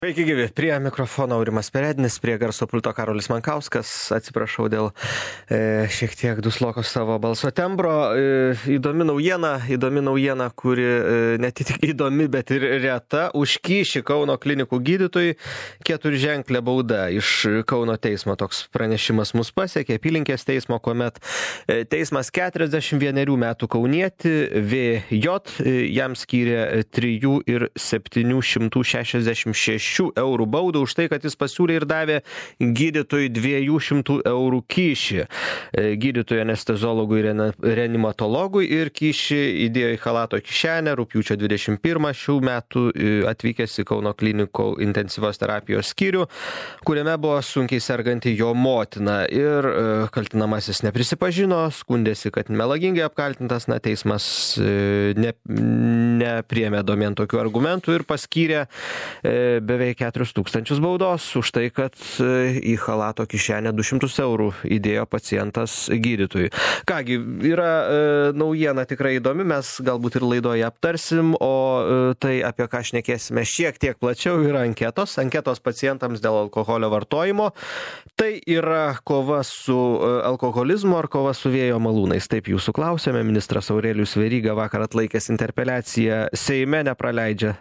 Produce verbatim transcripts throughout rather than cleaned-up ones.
Sveiki gyvi, prie mikrofono Aurimas Peredinis, prie garso pulto Karolis Mankauskas. Atsiprašau dėl e, šiek tiek dusloko savo balso tembro. E, įdomi naujiena, įdomi naujiena, kuri e, ne tik įdomi, bet ir reta. Už kyšį Kauno klinikų gydytojui keturženklė bauda. Iš Kauno teismo toks pranešimas mus pasiekė, apylinkės teismo, kuomet e, teismas keturiasdešimt vienerių metų kaunietį V J e, jam skyrė trijų ir septynių šimtų šešiasdešimt šešių eurų baudą už tai, kad jis pasiūlė ir davė gydytojui dviejų šimtų eurų kyšį. Gydytojui anesteziologui ir reanimatologui ir kyšį įdėjo į chalato kišenę rugpjūčio dvidešimt pirmą šių metų atvykęs į Kauno klinikų intensyvios terapijos skyrių, kuriame buvo sunkiai serganti jo motina. Ir kaltinamasis neprisipažino, skundėsi, kad melagingai apkaltintas, na, teismas ne, nepriėmė domėn tokių argumentų ir paskyrė beveik keturis tūkstančius baudos už tai, kad į chalato kišenę du šimtus eurų įdėjo pacientas gydytojui. Kągi, yra e, naujiena tikrai įdomi, mes galbūt ir laidoje aptarsim, o e, tai, apie ką šnekėsime šiek tiek plačiau, yra anketos. Anketos pacientams dėl alkoholio vartojimo. Tai yra kova su e, alkoholizmu ar kova su vėjo malūnais. Taip jūsų klausėme. Ministras Aurelijus Veryga vakar atlaikęs interpeliaciją Seime nepraleidžia,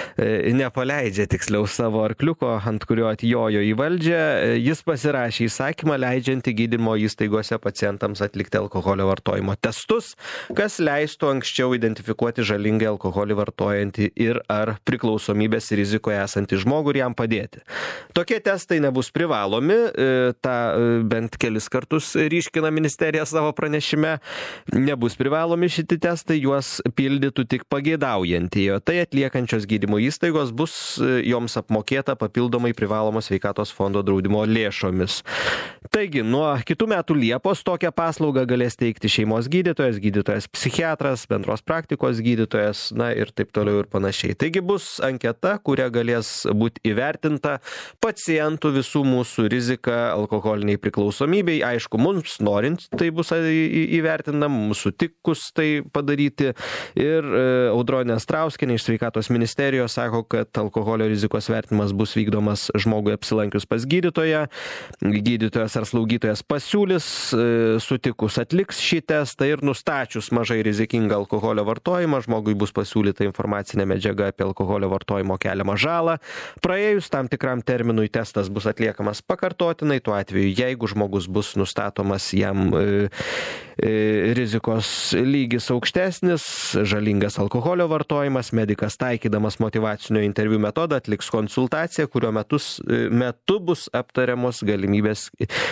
e, nepaleidžia tiksliau savo arkliuko, ant kurio atjojo į valdžią. Jis pasirašė įsakymą leidžiantį gydymo įstaigose pacientams atlikti alkoholio vartojimo testus, kas leistų anksčiau identifikuoti žalingai alkoholį vartojantį ir ar priklausomybės rizikoje esantį žmogų ir jam padėti. Tokie testai nebus privalomi, tą bent kelis kartus ryškina ministerija savo pranešime, nebus privalomi šitie testai, juos pildytų tik pageidaujantieji, o tai atliekančios gydymo įstaigos bus joms apmokėta papildomai privalomos sveikatos fondo draudimo lėšomis. Taigi, nuo kitų metų Liepos tokią paslaugą galės teikti šeimos gydytojas, gydytojas psichiatras, bendros praktikos gydytojas, na ir taip toliau ir panašiai. Taigi bus anketa, kuria galės būti įvertinta pacientų visų mūsų rizika alkoholiniai priklausomybei. Aišku, mums norint tai bus įvertinama, mums sutikus tai padaryti. Ir Audronė Strauskienė iš sveikatos ministerijos sako, kad alkoholio rizikos vertinimas bus vykdomas žmogui apsilankius pas gydytoją. Gydytojas ar slaugytojas pasiūlys, sutikus atliks šį testą ir nustačius mažai rizikingą alkoholio vartojimą, žmogui bus pasiūlyta informacinė medžiaga apie alkoholio vartojimo keliamą žalą. Praėjus tam tikram terminui testas bus atliekamas pakartotinai, tuo atveju, jeigu žmogus bus nustatomas jam e, e, rizikos lygis aukštesnis, žalingas alkoholio vartojimas, medikas taikydamas motyvacinio interviu metodą atliks konsultaciją, kurio metus, metu bus aptariamos galimybės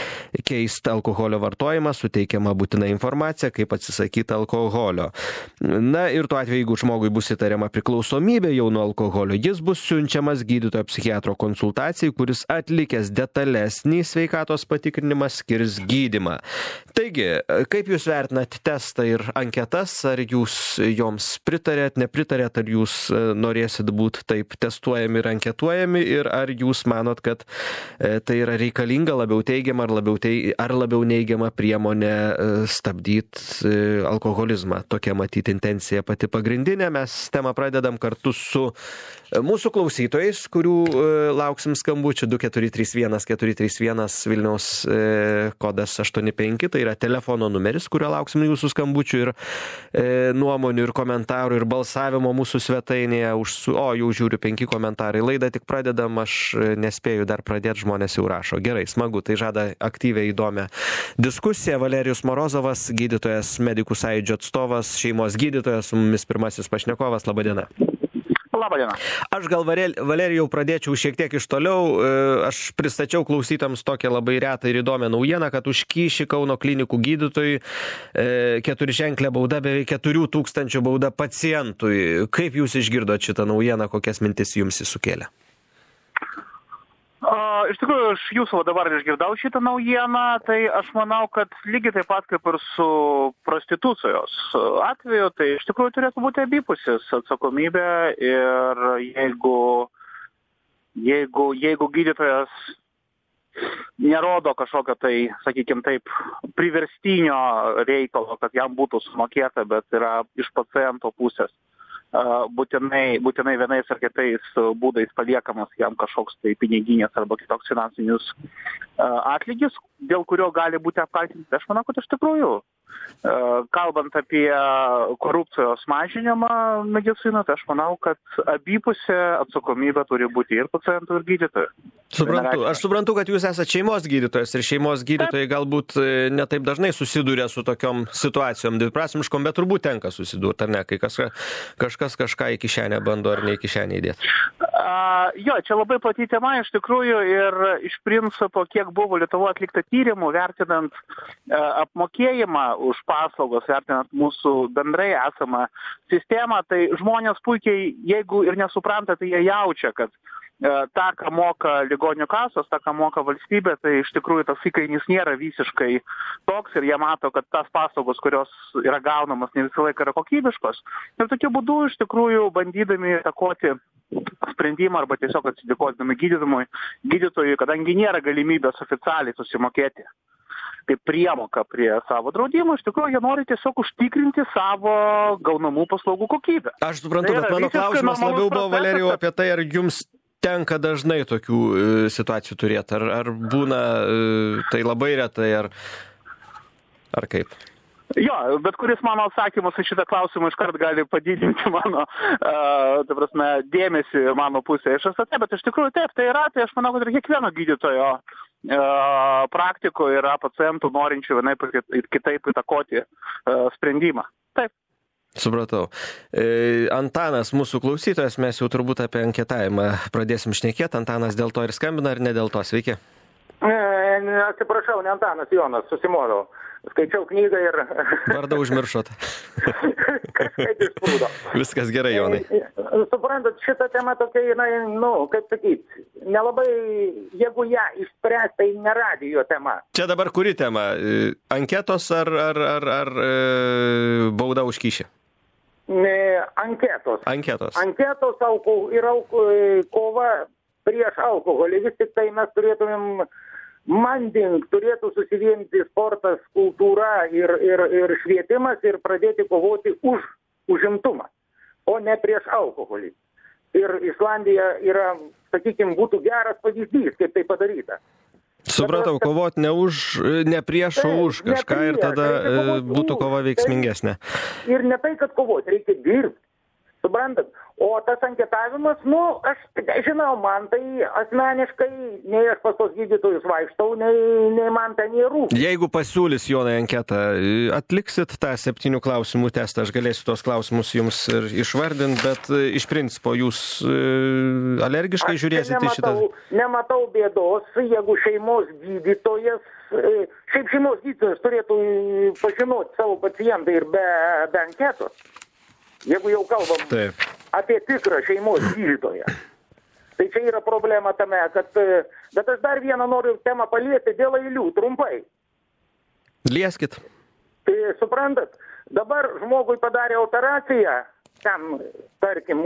keisti alkoholio vartojimą, suteikiama būtina informacija, kaip atsisakyti alkoholio. Na ir tuo atveju, jeigu žmogui bus įtariama priklausomybė jau nuo alkoholio, jis bus siunčiamas gydytojo psichiatro konsultacijai, kuris atlikęs detalesnį sveikatos patikrinimą skirs gydymą. Taigi, kaip jūs vertinat testą ir anketas, ar jūs joms pritarėt, nepritarėt, ar jūs norėsit būti taip testuojami ir anketuojami, ir ar jūs manot, kad tai yra reikalinga, labiau teigiama ar labiau, tei, ar labiau neigiama priemonė stabdyti alkoholizmą. Tokia matyti intencija pati pagrindinė. Mes temą pradedam kartu su mūsų klausytojais, kurių lauksim skambučių du keturi trys vienas keturi trys vienas Vilniaus kodas aštuoni penki, tai yra telefono numeris, kurio lauksim jūsų skambučių ir e, nuomonių ir komentarų ir balsavimo mūsų svetainėje. Už, o, jau žiūriu penki komentarai. Laidą tik pradedam, aš nespėju dar pradėti, žmonės jau rašo. Gerai, smagu, tai žada aktyvią įdomią diskusiją. Valerijus Morozovas, gydytojas, medikų sąjūdžio atstovas, šeimos gydytojas, su mumis pirmasis pašnekovas. Labadiena. Labadiena. Aš gal, Valerijau, pradėčiau šiek tiek iš toliau. Aš pristačiau klausytams tokią labai retą ir įdomią naujieną, kad už kyšį Kauno klinikų gydytojui keturiženklė bauda, beveik keturių tūkstančių bauda pacientui. Kaip jūs išgirdot šitą naujieną, kokias mintis jums įsukėlė? A, iš tikrųjų, aš jūsų dabar išgirdau šitą naujieną, tai aš manau, kad lygiai taip pat kaip ir su prostitucijos atveju, tai iš tikrųjų turėtų būti abipusis atsakomybė ir jeigu, jeigu, jeigu gydytojas nerodo kažkokio tai, sakykime taip, priverstinio reikalo, kad jam būtų sumokėta, bet yra iš paciento pusės būtinai, būtinai vienais ar kitais būdais paliekamas jam kažkoks tai piniginės arba kitoks finansinis atlygis, dėl kurio gali būti apkaltinti. Aš manau, kad iš tikrųjų, kalbant apie korupcijos mažinimą medicinoje, tai aš manau, kad abipusė atsakomybė turi būti ir pacientų, ir gydytojų. Suprantu. Aš suprantu, kad jūs esate šeimos gydytojas ir šeimos gydytojai galbūt netaip dažnai susiduria su tokiom situacijom dviprasmiškom, bet turbūt tenka susidurti, ar ne, kai kas, kažkas kažką į kišenę bando ar ne į kišenę įdėti. Uh, jo, čia labai plati tema iš tikrųjų ir iš principo, kiek buvo Lietuvoje atlikta tyrimų, vertinant uh, apmokėjimą už paslaugos, vertinant mūsų bendrai esamą sistemą, tai žmonės puikiai, jeigu ir nesupranta, tai jie jaučia, kad uh, tą, ką moka ligonių kasos, tą, ką moka valstybė, tai iš tikrųjų tas įkainis nėra visiškai toks ir jie mato, kad tas paslaugos, kurios yra gaunamas, ne visą laiką yra kokybiškos. Ir tokiu būdu iš tikrųjų bandydami įtakoti sprendimą arba tiesiog atsidėkodami gydytojui, gydytojui, kadangi nėra galimybės oficialiai susimokėti kaip priemoka prie savo draudimo, iš tikrųjų jie nori tiesiog užtikrinti savo gaunamų paslaugų kokybę. Aš suprantu, bet mano klausimas labiau buvo, Valerijau, apie tai, ar jums tenka dažnai tokių e, situacijų turėti, ar, ar būna e, tai labai retai, ar, ar kaip? Jo, bet kuris mano atsakymas į šitą klausimą iškart gali padidinti mano, uh, ta prasme, dėmesį mano pusėje iš S A T, bet iš tikrųjų taip, tai yra, tai aš manau, kad ir kiekvieno gydytojo uh, praktikoje yra pacientų norinčių vienaip ir kitaip įtakoti uh, sprendimą. Taip. Supratau. E, Antanas, mūsų klausytojas, mes jau turbūt apie anketavimą pradėsim šnekėti. Antanas dėl to ir skambina, ar ne dėl to? Sveiki. E, atsiprašau, ne Antanas, Jonas, susimoviau. Skaičiau knygą ir... Vardą užmiršot. Kažkaip išprūdo. Viskas gerai, Jonai. Suprantat, šita tema tokia, jinai, nu, kaip sakyt, nelabai, jeigu ją išspręs, tai ne radijo tema. Čia dabar kuri tema? Anketos ar, ar, ar, ar e, bauda už kyšį? Anketos. Anketos. Anketos auko, ir auko, kova prieš alkoholį. Vis tik tai mes turėtumėm... Manding turėtų susivienyti sportas, kultūra ir, ir, ir švietimas ir pradėti kovoti už užimtumą, o ne prieš alkoholį. Ir Islandija yra, sakykime, būtų geras pavyzdys, kaip tai padaryta. Supratau, kovoti ne už, ne prieš, o už kažką ir tada būtų kova veiksmingesnė. Ir ne tai, kad kovoti, reikia dirbti. Suprantat? O tas anketavimas, nu, aš žinau, man tai asmeniškai, nei aš pas tos gydytojus vaikštau, nei, nei man tai nerūpi. Jeigu pasiūlys, Jonai, anketą, atliksit tą septynių klausimų testą, aš galėsiu tos klausimus jums ir išvardinti, bet iš principo jūs alergiškai aš žiūrėsit nematau, į šitą? Nematau bėdos, jeigu šeimos gydytojas, šiaip šeimos gydytojas turėtų pažinoti savo pacientą ir be, be anketos. Jeigu jau kalbam Taip. apie tikrą šeimos gydytoją. Tai čia yra problema tame, kad... Bet aš dar vieną noriu temą palieti dėl eilių, trumpai. Lieskit. Tai suprantat, dabar žmogui padarė operaciją, ten, tarkim,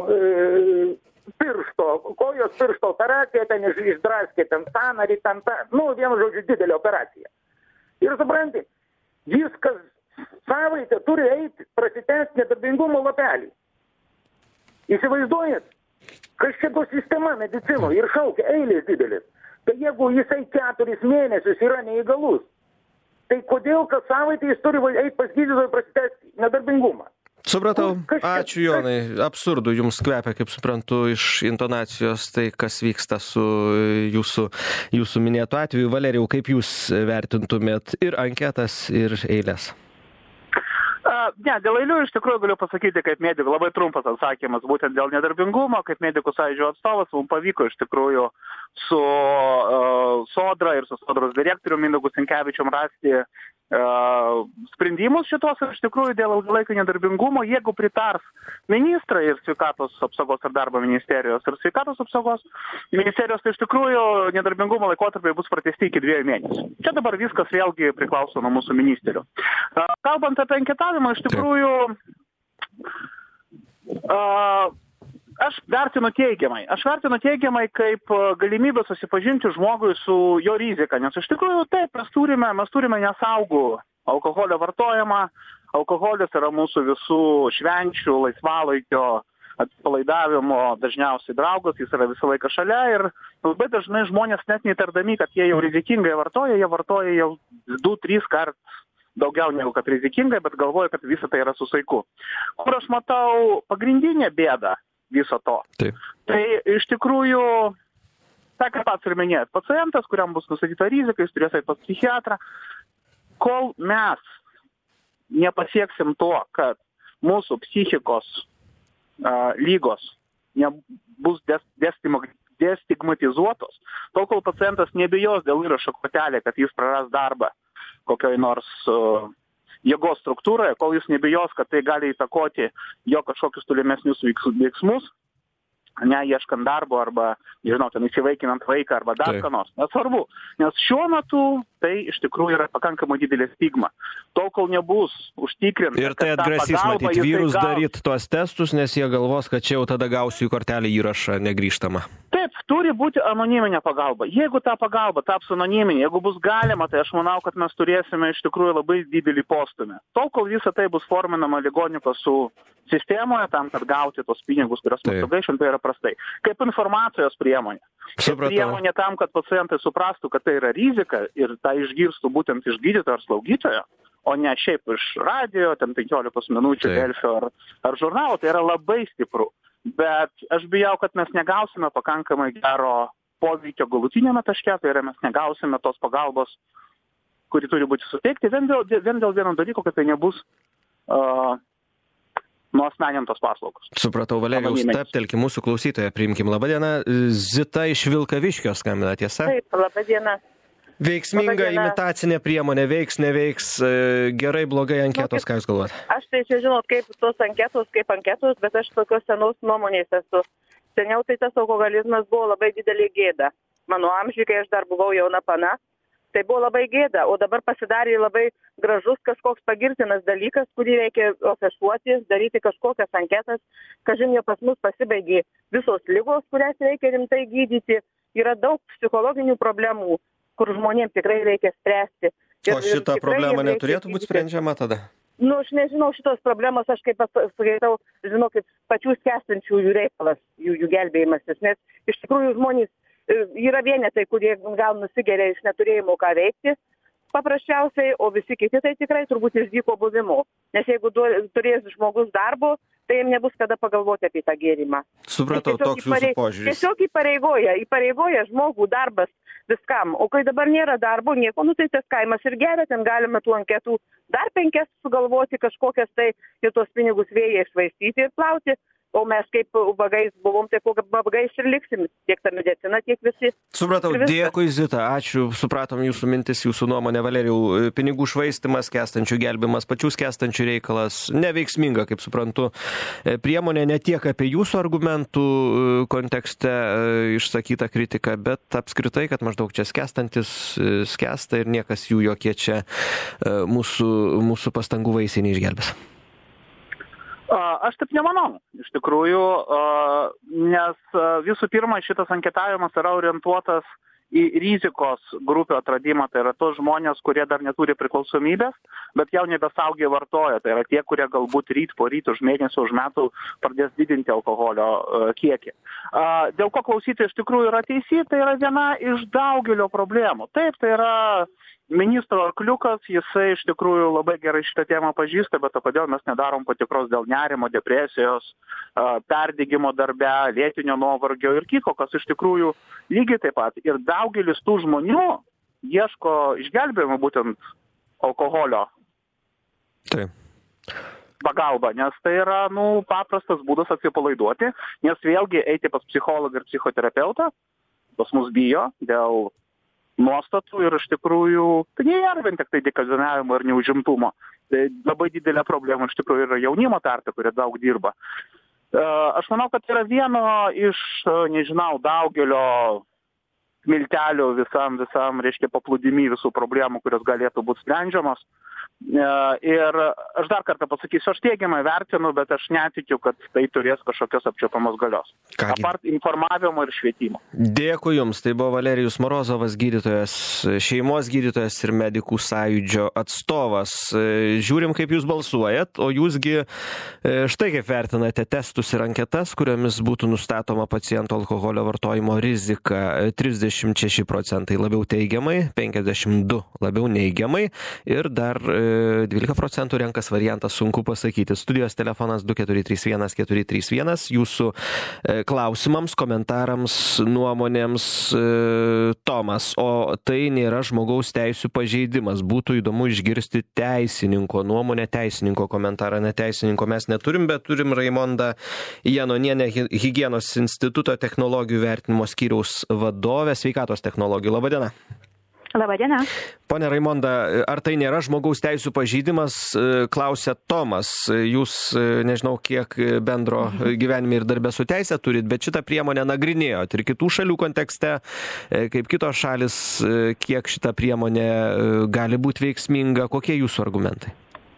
piršto, kojos piršto operacija, ten išdraskė, ten sąnarį, ten, ten, nu, vienu žodžiu, didelė operacija. Ir supranti, viskas... Savaitę turi eiti prasitęsti nedarbingumo lapelį. Įsivaizduojat, kas čia to sistema medicinoje ir šaukia eilės didelis. Tai jeigu jisai keturis mėnesius yra neįgalus, tai kodėl kas savaitę jis turi eiti pas gydytoją prasitęsti nedarbingumą? Supratau. Ačiū, Jonai. Absurdu jums kvepia, kaip suprantu, iš intonacijos tai, kas vyksta su jūsų, jūsų minėtu atveju. Valerijau, kaip jūs vertintumėt ir anketas, ir eilės? Ne, dėl eilių iš tikrųjų galiu pasakyti, kaip medikų, labai trumpas atsakymas, būtent dėl nedarbingumo, kaip medikų sąjūdžio atstovas, mums pavyko iš tikrųjų su uh, Sodra ir su Sodros direktoriumi Mindaugu Sinkevičium rasti uh, sprendimus šitos ir iš tikrųjų dėl ilgalaikio nedarbingumo, jeigu pritars ministrai ir sveikatos apsaugos ir darbo ministerijos ir sveikatos apsaugos ministerijos, tai iš tikrųjų nedarbingumo laikotarpiai bus pratęsti iki dviejų mėnesių. Čia dabar viskas vėlgi priklauso nuo mūsų ministerių. Uh, kalbant apie anketavimą, iš tikrųjų uh, aš vertinu teigiamai. Aš vertinu teigiamai kaip galimybę susipažinti žmogui su jo rizika, nes iš tikrųjų taip, mes turime, mes turime nesaugų alkoholio vartojimą. Alkoholis yra mūsų visų švenčių, laisvalaikio atsipalaidavimo dažniausiai draugas, jis yra visą laiką šalia ir labai dažnai žmonės net neįtardami, kad jie jau rizikingai vartoja, jie vartoja jau du tris kart daugiau negu kad rizikingai, bet galvoja, kad visa tai yra su saiku. Kur aš matau pagrindinę bėdą viso to. Taip. Tai iš tikrųjų, tą ką pats ir minėjot, pacientas, kuriam bus nustatyta rizika, jis turės eiti pas psichiatrą, kol mes nepasieksim to, kad mūsų psichikos uh, lygos nebus des, destigmatizuotos, tol kol pacientas nebijos dėl įrašo kortelė, kad jis praras darbą kokioj nors uh, jėgos struktūroje, kol jis nebijos, kad tai gali įtakoti jo kažkokius tolimesnius veiksmus, ne ieškant darbo arba, nežinau, ten įsivaikinant vaiką arba dar ką nors. Nesvarbu, nes šiuo metu tai iš tikrųjų yra pakankamai didelė stigma. Tol, kol nebus užtikrinta. Ir tai atgrasys matyti vyrus gaus... daryti tuos testus, nes jie galvos, kad čia jau tada gausiu į kortelę įrašą negrįžtamą. Taip, turi būti anoniminė pagalba. Jeigu ta pagalba taps anoniminė, jeigu bus galima, tai aš manau, kad mes turėsime iš tikrųjų labai didelį postumį. Tol, kol visa tai bus forminama ligonių kasų sistemoje, tam, kad gauti tos pinigus, kurios mes sugaišim, tai yra prastai. Kaip informacijos priemonė. Kaip priemonė tam, kad pacientai suprastų, kad tai yra rizika ir tą išgirstų būtent iš gydytojo ar slaugytojo, o ne šiaip iš radio, ten penkiolikos minučių, Delfio ar, ar žurnalo, tai yra labai stipru. Bet aš bijau, kad mes negausime pakankamai gero poveikio galutinėme taške, tai yra mes negausime tos pagalbos, kuri turi būti suteikti, vien dėl, vien dėl vieno dalyko, kad tai nebus uh, nuosmenintos paslaugos. Supratau, Valerijau, steptelkim mūsų klausytoją, priimkim. Labadiena, Zita iš Vilkaviškio skambina, tiesa? Taip, labadiena. Veiksminga imitacinė priemonė, veiks, neveiks, gerai, blogai anketos, nu, ką jūs galvojat? Aš tai čia žinot, kaip tos anketos, kaip anketos, bet aš tokios senos nuomonės esu. Seniau tai tas alkoholizmas buvo labai didelė gėda. Mano amžiui, kai aš dar buvau jauna pana, tai buvo labai gėda, o dabar pasidarė labai gražus kažkoks pagirtinas dalykas, kurį reikia ofešuoti, daryti kažkokias anketas, kažin jau pas mus pasibaigė visos ligos, kurias reikia rimtai gydyti, yra daug psichologinių problemų, kur žmonėms tikrai reikia spręsti. Ir, o šita problema neturėtų būti sprendžiama tada? Nu, aš nežinau šitos problemos, aš kaip skaitau, žinau, kaip pačių skęstančiųjų reikalas, jų, jų gelbėjimasis, nes iš tikrųjų žmonės yra vienetai, kurie gal nusigeria iš neturėjimo ką veikti, paprasčiausiai, o visi kiti tai tikrai turbūt iš dyko buvimo. Nes jeigu du, turės žmogus darbo, tai jam nebus kada pagalvoti apie tą gėrimą. Supratau, toks jūsų požiūris. Tiesiog įpareigoja, įpareigoja žmogų darbas viskam. O kai dabar nėra darbo, nieko, nu tai tas kaimas ir geria, ten galime tų anketų dar penkias sugalvoti kažkokias tai ir tos pinigus vėjai išvaistyti ir plauti. O mes kaip ubagais buvom, tai po ubagais ir liksim. Tiek ta medicina, tiek visi. Supratau, dėkui Zita, ačiū, supratom jūsų mintis, jūsų nuomonė, Valerijau. Pinigų švaistimas, skęstančių gelbimas, pačių skęstančių reikalas, neveiksminga, kaip suprantu, priemonė ne tiek apie jūsų argumentų kontekste išsakytą kritiką, bet apskritai, kad maždaug čia skęstantis skęsta ir niekas jų jokie čia mūsų, mūsų pastangų vaisiai neišgelbės. Aš taip nemanau, iš tikrųjų, nes visų pirma šitas anketavimas yra orientuotas į rizikos grupių atradimą, tai yra tos žmonės, kurie dar neturi priklausomybės, bet jau nebesaugiai vartoja, tai yra tie, kurie galbūt ryt po ryt už mėnesį, už metų pradės didinti alkoholio kiekį. Dėl ko klausyti iš tikrųjų yra teisy, tai yra viena iš daugelio problemų. Taip, tai yra ministro arkliukas, jisai iš tikrųjų labai gerai šitą temą pažįsta, bet o kodėl mes nedarom patikros dėl nerimo, depresijos, perdegimo darbe, lėtinio nuovargio ir kito, kas iš tikrųjų lygiai taip pat. Ir daugelis tų žmonių ieško išgelbėjimo būtent alkoholio Taip. pagalba, nes tai yra, nu, paprastas būdas atsipalaiduoti, nes vėlgi eiti pas psichologą ir psichoterapeutą, pas mus bijo dėl nuostatų ir iš tikrųjų, tai nėra vien tik tai dikazionavimo ir neužimtumo. Tai labai didelė problema iš tikrųjų yra jaunimo tarpe, kurie daug dirba. Aš manau, kad yra vieno iš, nežinau, daugelio miltelių visam, visam, reiškia, paplūdimy visų problemų, kurios galėtų būti sprendžiamos. Ir aš dar kartą pasakysiu, aš teigiamai vertinu, bet aš netikiu, kad tai turės kažkokios apčiuopamos galios. Kągi. Apart informavimo ir švietimo. Dėkui Jums. Tai buvo Valerijus Morozovas, gydytojas, šeimos gydytojas ir medikų sąjūdžio atstovas. Žiūrim, kaip Jūs balsuojat, o Jūsgi štai kaip vertinate testus ir anketas, kuriomis būtų nustatoma paciento alkoholio vartojimo rizika. trisdešimt šeši procentai labiau teigiamai, penkiasdešimt du labiau neigiamai ir dar dvylika procentų renkas variantą sunku pasakyti. Studijos telefonas du keturi trys vienas keturi trys vienas. Jūsų klausimams, komentarams, nuomonėms. Tomas, o tai nėra žmogaus teisių pažeidimas. Būtų įdomu išgirsti teisininko nuomonę, teisininko komentarą. Ne teisininko mes neturim, bet turim Raimondą Janonienę, Higienos instituto technologijų vertinimo skyriaus vadovę, sveikatos technologijų. Labadiena. Labadiena. Pone Raimonda, ar tai nėra žmogaus teisių pažeidimas, klausia Tomas. Jūs, nežinau, kiek bendro gyvenime ir darbe su teisė turit, bet šitą priemonę nagrinėjot ir kitų šalių kontekste, kaip kitos šalis, kiek šita priemonė gali būti veiksminga, kokie jūsų argumentai?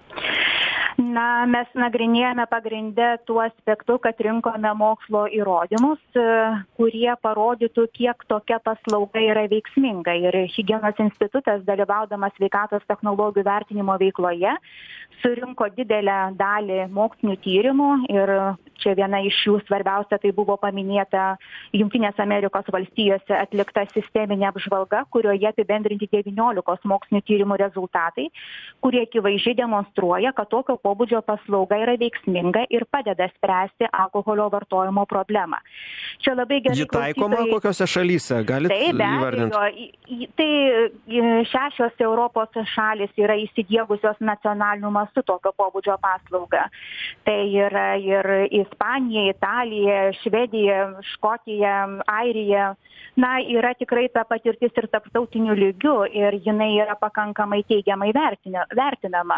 Na, mes nagrinėjame pagrindę tuo aspektu, kad rinkome mokslo įrodymus, kurie parodytų, kiek tokia paslauga yra veiksminga. Ir Higienos institutas, dalyvaudamas sveikatos technologijų vertinimo veikloje, surinko didelę dalį mokslinių tyrimų ir čia viena iš jų svarbiausia tai buvo paminėta Jungtinės Amerikos valstijose atlikta sisteminė apžvalga, kurioje apibendrinti devyniolikos mokslinių tyrimų rezultatai, kurie akivaizdžiai demonstruoja, kad tokio pobūdžio paslauga yra veiksminga ir padeda spręsti alkoholio vartojimo problemą. Čia labai gerai. Ji taikoma klausytojai... kokiose šalyse? Galite įvardinti? Taip, tai šešios Europos šalis yra įsidiegusios nacionaliniu mastu tokio pobūdžio paslaugą. Tai yra ir Ispanija, Italija, Švedija, Škotija, Airija. Na, yra tikrai ta patirtis ir tarptautiniu lygiu ir jinai yra pakankamai teigiamai vertinama.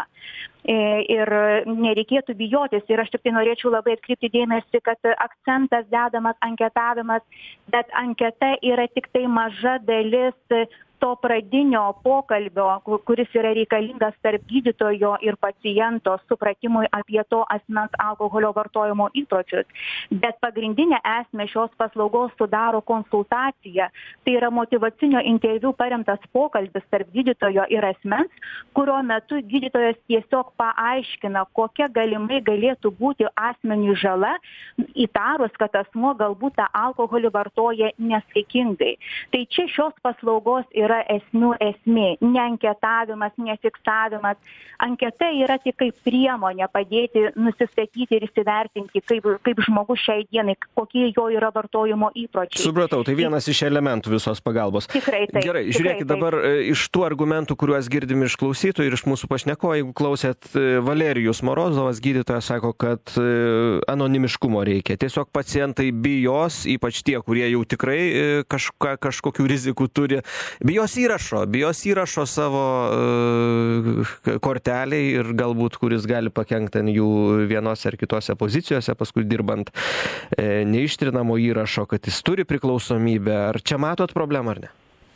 Ir nereikėtų bijotis. Ir aš tik tai norėčiau labai atkreipti dėmesį, kad akcentas dedamas anketavimas, bet anketa yra tik tai maža dalis to pradinio pokalbio, kuris yra reikalingas tarp gydytojo ir paciento supratimui apie to asmens alkoholio vartojimo įpročius. Bet pagrindinė esmė šios paslaugos sudaro konsultacija. Tai yra motyvacinio interviu paremtas pokalbis tarp gydytojo ir asmens, kurio metu gydytojas tiesiog paaiškina, kokia galimai galėtų būti asmeniui žala, įtarus, kad asmuo galbūt tą alkoholį vartoja nesaikingai. Tai čia šios paslaugos yra yra esmių esmė, ne anketavimas, ne fiksavimas. Anketa yra tik kaip priemonė padėti nusistatyti ir įsivertinti, kaip, kaip žmogus šiai dienai, kokie jo yra vartojimo įpročiai. Supratau, tai vienas iš elementų visos pagalbos. Tikrai taip. Gerai, tikrai žiūrėkit taip. Dabar iš tų argumentų, kuriuos girdim iš klausytojų ir iš mūsų pašnekovo, jeigu klausėt, Valerijus Morozovas, gydytojas, sako, kad anonimiškumo reikia. Tiesiog pacientai bijos, ypač tie, kurie jau tikrai kažka, kažkokių rizikų turi, bijos įrašo, bijos įrašo savo uh, korteliai ir galbūt, kuris gali pakenkti ant jų vienose ar kitose pozicijose, paskui dirbant e, neištrinamo įrašo, kad jis turi priklausomybę. Ar čia matot problemą ar ne?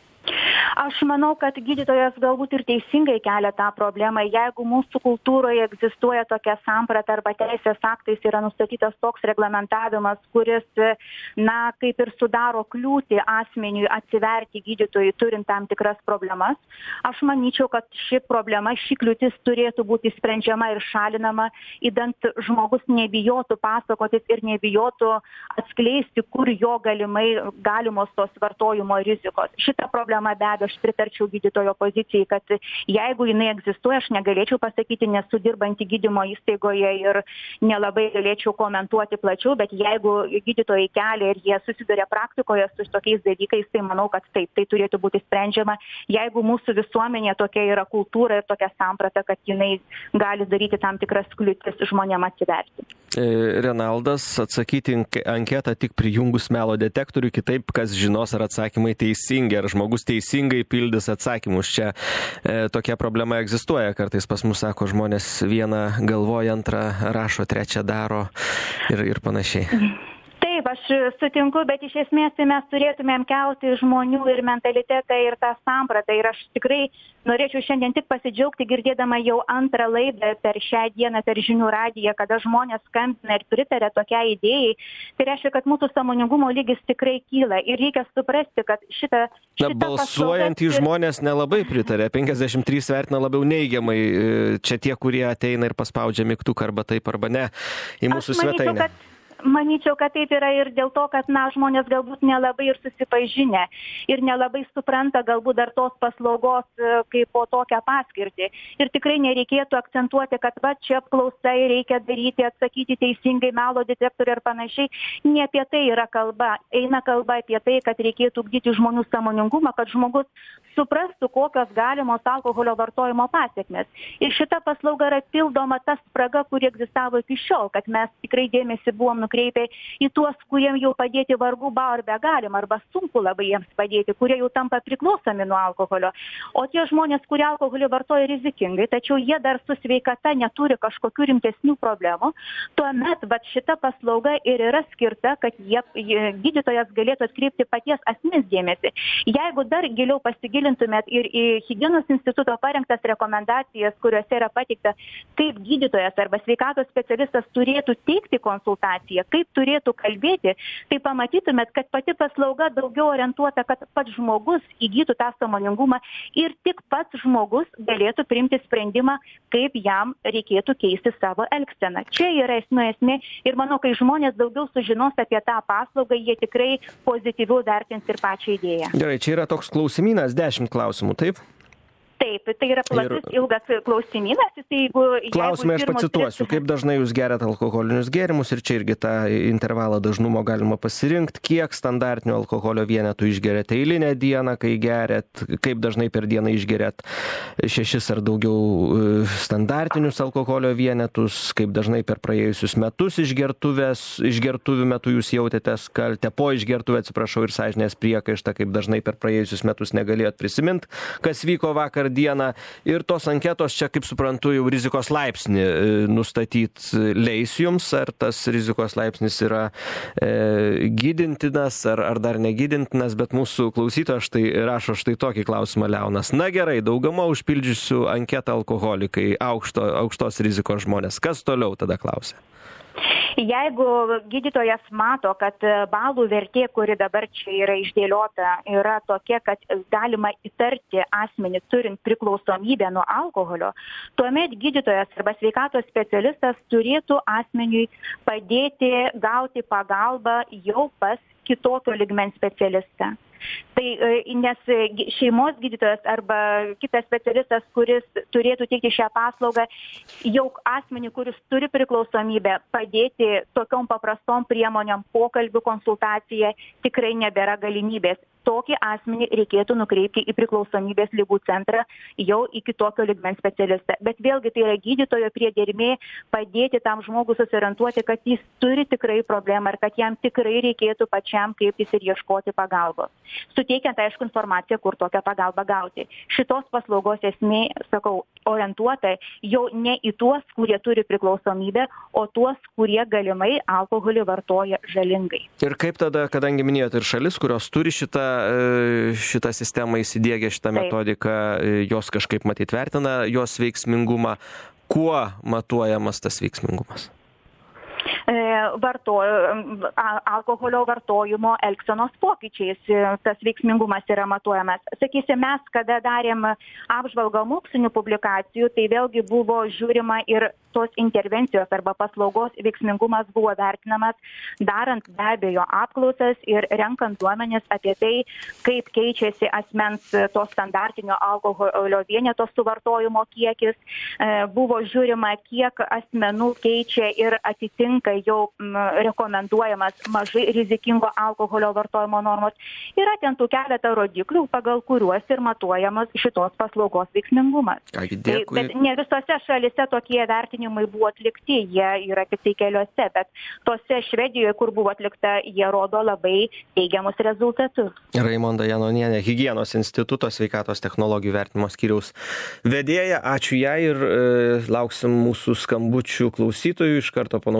Aš manau, kad gydytojas galbūt ir teisingai kelia tą problemą. Jeigu mūsų kultūroje egzistuoja tokia samprata arba teisės aktais yra nustatytas toks reglamentavimas, kuris, na, kaip ir sudaro kliūtį asmeniui atsiverti gydytojui turint tam tikras problemas, aš manyčiau, kad ši problema, ši kliūtis turėtų būti sprendžiama ir šalinama, idant žmogus nebijotų pasakotis ir nebijotų atskleisti, kur jo galimai galimos tos vartojimo rizikos. Šita problema be abejo aš pritarčiau gydytojo pozicijai, kad jeigu jinai egzistuoja, aš negalėčiau pasakyti, nesu dirbanti gydymo įstaigoje ir nelabai galėčiau komentuoti plačiau, bet jeigu gydytojai kelia ir jie susiduria praktikoje su tokiais dalykais, tai manau, kad taip, tai turėtų būti sprendžiama. Jeigu mūsų visuomenė tokia yra kultūra ir tokia samprata, kad jinai gali daryti tam tikras kliūtis žmonėm atsiverti. Renaldas, atsakyti anketą tik prijungus melo detektorių, kitaip kas žinos, ar atsakymai teisingi, ar žmogus teisingai pildys atsakymus. Čia e, tokia problema egzistuoja. Kartais pas mus sako žmonės vieną galvoja, antrą rašo, trečią daro ir, ir panašiai. Taip, aš sutinku, bet iš esmės tai mes turėtumėm kelti žmonių ir mentalitetą ir tą sampratą. Ir aš tikrai norėčiau šiandien tik pasidžiaugti, girdėdama jau antrą laidą per šią dieną per žinių radiją, kada žmonės skambina ir pritarė tokiai idėjai. Tai reiškia, kad mūsų sąmoningumo lygis tikrai kyla. Ir reikia suprasti, kad šitą... Na, balsuojantys žmonės nelabai pritarė. penkiasdešimt trys vertina labiau neigiamai. Čia tie, kurie ateina ir paspaudžia mygtuką arba taip, arba ne į mūsų svetainę. Manyčiau, kad taip yra ir dėl to, kad na, žmonės galbūt nelabai ir susipažinę ir nelabai supranta galbūt dar tos paslaugos kaip po tokią paskirtį. Ir tikrai nereikėtų akcentuoti, kad va čia apklausai reikia daryti, atsakyti teisingai, melo detektorių ir panašiai. Ne apie tai yra kalba. Eina kalba apie tai, kad reikėtų ugdyti žmonių sąmoningumą, kad žmogus suprastų, kokios galimos alkoholio vartojimo pasiekmes. Ir šita paslauga yra pildoma ta spraga, kuri egzistavo iki šiol, kad mes tikrai dėmesį buvom nukreipę į tuos, kuriem jau padėti vargu bau ar be galim, arba sunku labai jiems padėti, kurie jau tampa priklausomi nuo alkoholio. O tie žmonės, kurie alkoholį vartoja rizikingai, tačiau jie dar su sveikata neturi kažkokių rimtesnių problemų, tuomet vat, šita paslauga ir yra skirta, kad jie, gydytojas galėtų atkreipti paties asmens dėmesį. Jeigu dar giliau pasigilintumėt ir į Higienos instituto parengtas rekomendacijas, kuriuose yra pateikta, kaip gydytojas arba sveikatos specialistas turėtų teikti konsultaciją, kaip turėtų kalbėti, tai pamatytumėt, kad pati paslauga daugiau orientuota, kad pats žmogus įgytų tą sąmoningumą ir tik pats žmogus galėtų priimti sprendimą, kaip jam reikėtų keisti savo elgseną. Čia yra esmė esmė ir manau, kai žmonės daugiau sužinos apie tą paslaugą, jie tikrai pozityviau vertins ir pačią idėją. Gerai, čia yra toks klausimynas, dešimt klausimų, taip? Taip, tai yra platus, ir... ilgas klausimynas. Tai jeigu, Klausimai aš pacituosiu. Kaip dažnai jūs geriat alkoholinius gėrimus ir čia irgi tą intervalą dažnumo galima pasirinkti. Kiek standartinių alkoholio vienetų išgeriat eilinę dieną, kai geriat, kaip dažnai per dieną išgeriat šešis ar daugiau standartinius alkoholio vienetus, kaip dažnai per praėjusius metus išgertuvės, išgertuvių metu jūs jautėtės kaltę, po išgertuvę, atsiprašau, ir sąžinės priekaištą, kaip dažnai per praėjusius metus negalėjot prisimint, kas vyko vakar dieną. Ir tos anketos čia, kaip suprantu, jau rizikos laipsnį nustatyt leis jums, ar tas rizikos laipsnis yra e, gydintinas, ar, ar dar negydintinas, bet mūsų klausytojas štai rašo štai tokį klausimą, Leonas. Na gerai, dauguma užpildžiusių anketą alkoholikai, aukšto, aukštos rizikos žmonės. Kas toliau tada klausia? Jeigu gydytojas mato, kad balų vertė, kuri dabar čia yra išdėliota, yra tokia, kad galima įtarti asmenį turint priklausomybę nuo alkoholio, tuomet gydytojas arba sveikatos specialistas turėtų asmeniui padėti gauti pagalbą jau pas kitokio lygmens specialistą. Tai nes šeimos gydytojas arba kitas specialistas, kuris turėtų teikti šią paslaugą, jau asmenį, kuris turi priklausomybę, padėti tokiom paprastom priemonėm, pokalbių, konsultacija, tikrai nebėra galimybės. Tokį asmenį reikėtų nukreipti į priklausomybės ligų centrą, jau į kitokio lygmens specialistą. Bet vėlgi tai yra gydytojo priedermė padėti tam žmogui susiorientuoti, kad jis turi tikrai problemą ir kad jam tikrai reikėtų pačiam kreiptis ir ieškoti pagalbos. Suteikiant aišku informaciją, kur tokią pagalbą gauti. Šitos paslaugos esmė, sakau, orientuota jau ne į tuos, kurie turi priklausomybę, o tuos, kurie galimai alkoholį vartoja žalingai. Ir kaip tada, kadangi minėjote ir šalis, kurios turi šitą šitą sistemą įsidiegė, šitą metodiką, jos kažkaip matyt vertina jos veiksmingumą. Kuo matuojamas tas veiksmingumas? Vartojo, alkoholio vartojimo elgsenos pokyčiais tas veiksmingumas yra matuojamas. Sakysim, mes, kada darėm apžvalgą mokslinių publikacijų, tai vėlgi buvo žiūrima ir tos intervencijos arba paslaugos veiksmingumas buvo vertinamas, darant be abejo apklausas ir renkant duomenis apie tai, kaip keičiasi asmens to standartinio alkoholio vieneto suvartojimo kiekis. Buvo žiūrima, kiek asmenų keičia ir atitinka jau rekomenduojamas mažai rizikingo alkoholio vartojimo normos. Yra ten tų keletą rodiklių, pagal kuriuos ir matuojamas šitos paslaugos veiksmingumas. Kągi, tai, bet ne visose šalise tokie vertinimai buvo atlikti, jie yra tik tai keliose, bet tose Švedijoje, kur buvo atlikta, jie rodo labai teigiamus rezultatus. Raimonda Janonienė, Higienos instituto sveikatos technologijų vertinimo skyriaus vedėja. Ačiū jai ir e, lauksim mūsų skambučių klausytojų iš karto po naujausių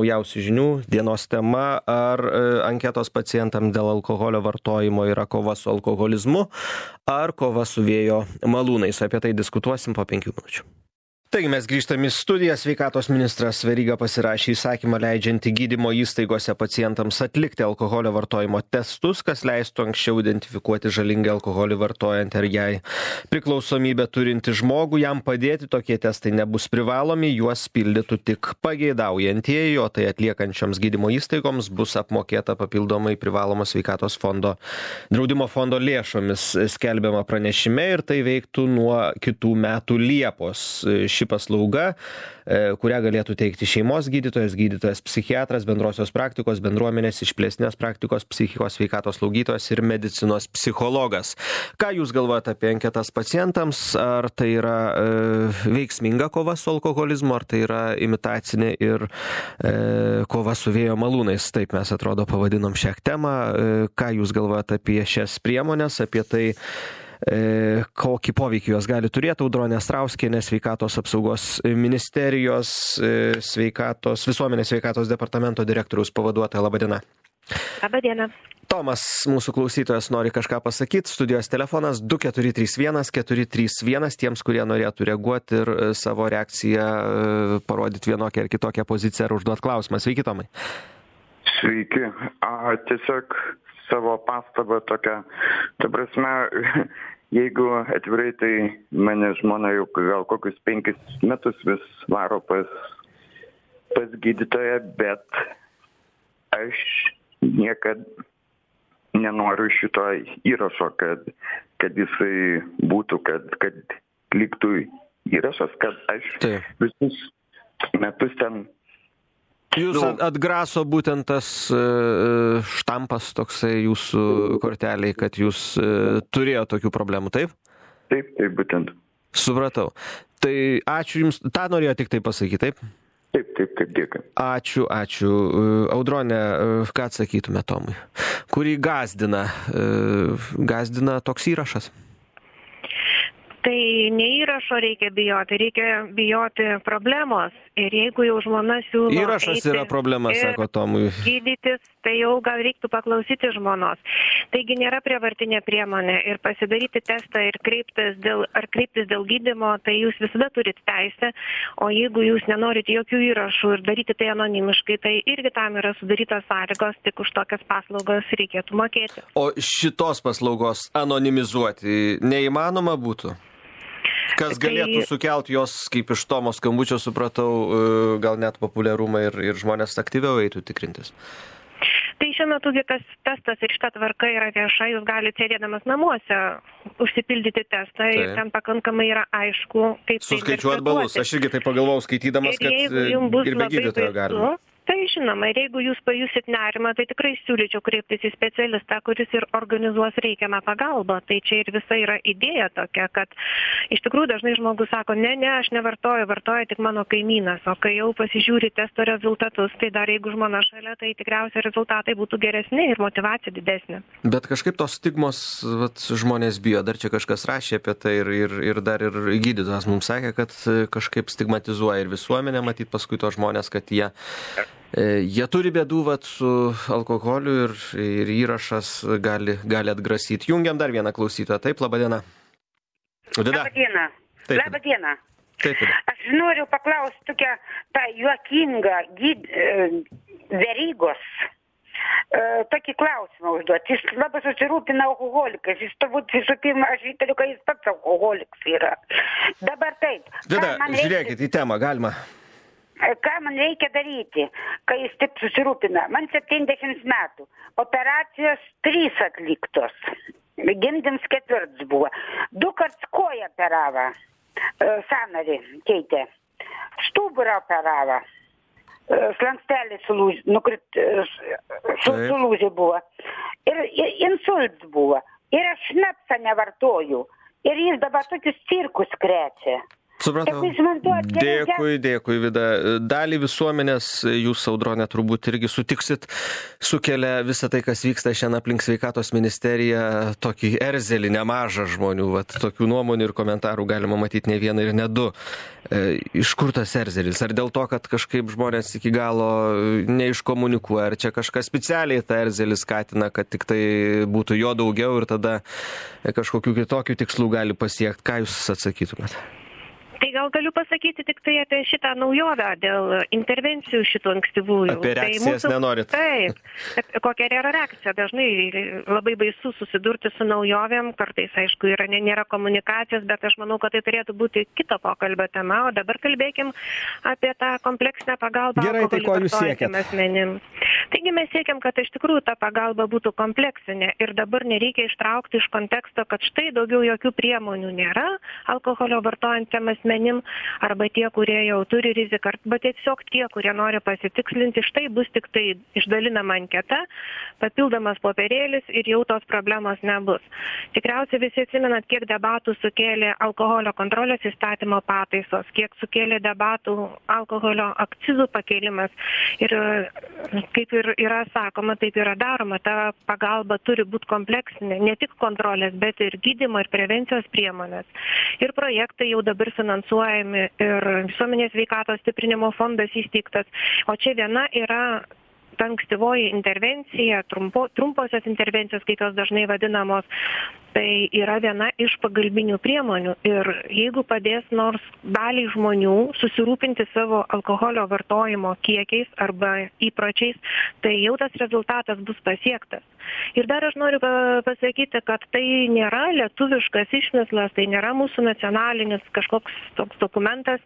iki žinių. Dienos tema, ar anketos pacientams dėl alkoholio vartojimo yra kova su alkoholizmu, ar kova su vėjo malūnais. Apie tai diskutuosim po penkių minučių. Taigi mes grįžtame į studiją. Sveikatos ministras Veryga pasirašė įsakymą leidžiantį gydymo įstaigose pacientams atlikti alkoholio vartojimo testus, kas leistų anksčiau identifikuoti žalingą alkoholį vartojant ar jai priklausomybę turinti žmogų. Jam padėti tokie testai nebus privalomi, juos pildytų tik pageidaujantieji, o tai atliekančioms gydymo įstaigoms bus apmokėta papildomai privalomo sveikatos fondo, draudimo fondo lėšomis, skelbiama pranešime, ir tai veiktų nuo kitų metų Liepos. Ši paslauga, kurią galėtų teikti šeimos gydytojas, gydytojas psichiatras, bendrosios praktikos bendruomenės, išplėstinės praktikos psichikos sveikatos slaugytojas ir medicinos psichologas. Ką jūs galvojate apie anketas pacientams? Ar tai yra e, veiksminga kova su alkoholizmu, ar tai yra imitacinė ir e, kova su vėjo malūnais? Taip mes, atrodo, pavadinom šią temą. E, ką jūs galvojate apie šias priemonės, apie tai, E, kokį poveikį jos gali turėti? Audronė Strauskienė, sveikatos apsaugos ministerijos e, sveikatos, visuomenės sveikatos departamento direktoriaus pavaduotoja. Labą dieną. Labą dieną. Tomas, mūsų klausytojas, nori kažką pasakyti. Studijos telefonas du keturi trys vienas keturi trys vienas tiems, kurie norėtų reaguoti ir savo reakciją e, parodyti vienokią ar kitokią poziciją ar užduoti klausimą. Sveiki, Tomai. Sveiki. A, tiesiog savo pastabą tokią, ta prasme, jeigu atvirai, tai mane žmona jau gal kokius penkis metus vis varo pas, pas gydytoją, bet aš niekad nenoriu šito įrašo, kad, kad jisai būtų, kad, kad liktų įrašas, kad aš Taip. visus metus ten. Jūs atgraso būtent tas uh, štampas toksai jūsų korteliai, kad jūs uh, turėjo tokių problemų, taip? Taip, taip, būtent. Supratau. Tai ačiū Jums, tą norėjo tik tai pasakyti, taip? Taip, taip, taip, dėkui. Ačiū, ačiū. Audronė, ką atsakytume Tomui? Kurį gazdina, uh, gazdina toks įrašas? Tai ne įrašo reikia bijoti, reikia bijoti problemos. Ir jeigu jau žmona siūlo Įrašas yra problema, sako Tomui. Gydytis, tai jau gal reiktų paklausyti žmonos. Taigi nėra prievartinė priemonė ir pasidaryti testą ir kreiptis dėl, ar kreiptis dėl gydymo, tai jūs visada turit teisę, o jeigu jūs nenorit jokių įrašų ir daryti tai anonimiškai, tai irgi tam yra sudarytos sąlygos, tik už tokias paslaugas reikėtų mokėti. O šitos paslaugos anonimizuoti neįmanoma būtų? Kas galėtų sukelti jos, kaip iš Tomo skambučio supratau, gal net populiarumą ir, ir žmonės aktyviau eitų tikrintis? Tai šiuo metu tas testas ir šita tvarka yra vieša, jūs galite sėdėdamas namuose užsipildyti testą. Taip. Ir ten pakankamai yra aišku, kaip tai suskaičiuot balus. Aš irgi tai pagalvojau skaitydamas, kad ir be gydytojo galima. Tai žinoma, ir jeigu jūs pajusit nerimą, tai tikrai siūlyčiau kreiptis į specialistą, kuris ir organizuos reikiamą pagalbą. Tai čia ir visa yra idėja tokia, kad iš tikrųjų dažnai žmogus sako, ne, ne, aš nevartoju, vartoja tik mano kaimynas, o kai jau pasižiūri testo rezultatus, tai dar jeigu žmona šalia, tai tikriausiai rezultatai būtų geresni ir motyvacija didesnė. Bet kažkaip tos stigmos vat, žmonės bijo, dar čia kažkas rašė apie tai ir, ir, ir dar ir gydytojas mums sakė, kad kažkaip stigmatizuoja ir visuomenė, matyt paskui to žmonės, kad jie Jie turi bėdų vat, su alkoholiu ir, ir įrašas gali, gali atgrasyti. Jungiam dar vieną klausytoją. Taip, laba diena. Laba diena. Taip, laba diena. Taip, Aš noriu paklausti tokią tą juokingą gyd, e, Verygos. E, tokį klausimą užduoti. Jis labai susirūpina alkoholikas. Jis turbūt visų pirma, aš įtariu, kad jis pats alkoholikas yra. Dabar taip. Vida, žiūrėkit reikia... į temą, galima. Ką man reikia daryti, kai jis taip susirūpina? Man septyniasdešimt metų. Operacijos trys atliktos. Gimdyms ketvirts buvo. Du kartus koją operavo. Sąnarį keitė. Stuburą operavo. Slankstelis sulūžė, nukrit, sulūžė buvo. Ir, ir insultas buvo. Ir aš šnapsą nevartoju. Ir jis dabar tokius cirkus krečia. Supratau. Dėkui, dėkui, Vida. Dalį visuomenės jūs, Audronė, turbūt irgi sutiksit, sukelia visą tai, kas vyksta šiandien aplink sveikatos ministeriją, tokį erzelį nemažą žmonių. Vat, tokių nuomonių ir komentarų galima matyti ne vieną ir ne du. E, iš kur tas erzelis? Ar dėl to, kad kažkaip žmonės iki galo neiškomunikuoja, ar čia kažkas specialiai tą erzelį skatina, kad tik tai būtų jo daugiau ir tada kažkokių kitokių tikslų gali pasiekti? Ką jūs atsakytumėte? Tai gal galiu pasakyti tik tai apie šitą naujovę dėl intervencijų šitų ankstyvųjų. Apie reakcijas tai mūsų, nenorit. Taip, kokia yra reakcija. Dažnai labai baisu susidurti su naujovėm, kartais, aišku, yra, nėra komunikacijos, bet aš manau, kad tai turėtų būti kito pokalbio tema, o dabar kalbėkim apie tą kompleksinę pagalbą. Gerai, tai ko jūs siekiat? Taigi mes siekiam, kad iš tikrųjų ta pagalba būtų kompleksinė ir dabar nereikia ištraukti iš konteksto, kad štai daugiau jokių priemonių nėra alkoholio vartojantiems asmenim arba tie, kurie jau turi riziką, arba tiesiog tie, kurie nori pasitikslinti, štai bus tik tai išdalinama anketa, papildomas popierėlis ir jau tos problemos nebus. Tikriausiai visi atsimenat, kiek debatų sukėlė alkoholio kontrolės įstatymo pataisos, kiek sukėlė debatų alkoholio akcizų pakėlimas ir kaip ir yra sakoma, taip yra daroma, ta pagalba turi būti kompleksinė, ne tik kontrolės, bet ir gydymo ir prevencijos priemonės. Ir projektai jau dabar finansuojami ir visuomenės sveikatos stiprinimo fondas įsteigtas, o čia viena yra ta ankstyvoji intervencija, trumpo, trumposios intervencijos, kaip jos dažnai vadinamos, tai yra viena iš pagalbinių priemonių ir jeigu padės nors daliai žmonių susirūpinti savo alkoholio vartojimo kiekiais arba įpročiais, tai jau tas rezultatas bus pasiektas. Ir dar aš noriu pasakyti, kad tai nėra lietuviškas išmislas, tai nėra mūsų nacionalinis kažkoks toks dokumentas.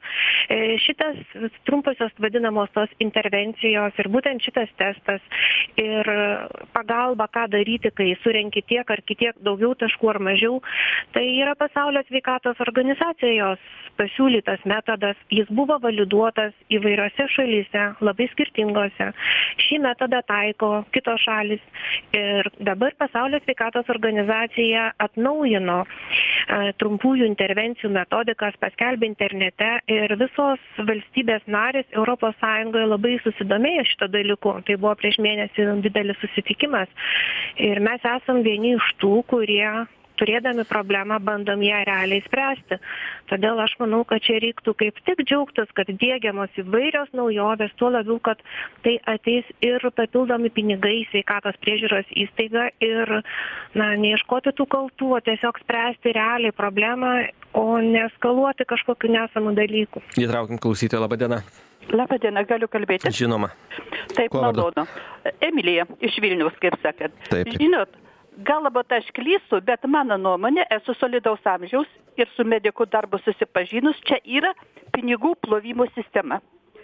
Šitas trumposios vadinamos tos intervencijos ir būtent šitas testas ir pagalba, ką daryti, kai surenki tiek ar kitiek daugiau taškų ar mažiau, tai yra Pasaulio sveikatos organizacijos pasiūlytas metodas, jis buvo validuotas įvairiose šalyse, labai skirtingose. Šį metodą taiko kitos šalys ir dabar Pasaulio sveikatos organizacija atnaujino e, trumpųjų intervencijų metodikas, paskelbė internete ir visos valstybės narės Europos Sąjungoje labai susidomėjo šito dalyku. Tai buvo prieš mėnesį didelis susitikimas ir mes esam vieni iš tų, kurie turėdami problemą, bandom ją realiai spręsti. Todėl aš manau, kad čia reiktų kaip tik džiaugtis, kad diegiamos įvairios naujovės, tuo labiau, kad tai ateis ir papildomi pinigai į sveikatos priežiūros įstaigą ir na, neieškoti tų kaltų, o tiesiog spręsti realiai problemą, o neskaluoti kažkokių nesamų dalykų. Įtraukim klausytoją, laba diena. Labą dieną, galiu kalbėti? Žinoma. Taip, malonu. Emilija iš Vilniaus, kaip sakėt. Taip. Žinot, galbūt aš klystu, bet mano nuomonė, esu solidaus amžiaus ir su medikų darbu susipažinus, čia yra pinigų plovimo sistema.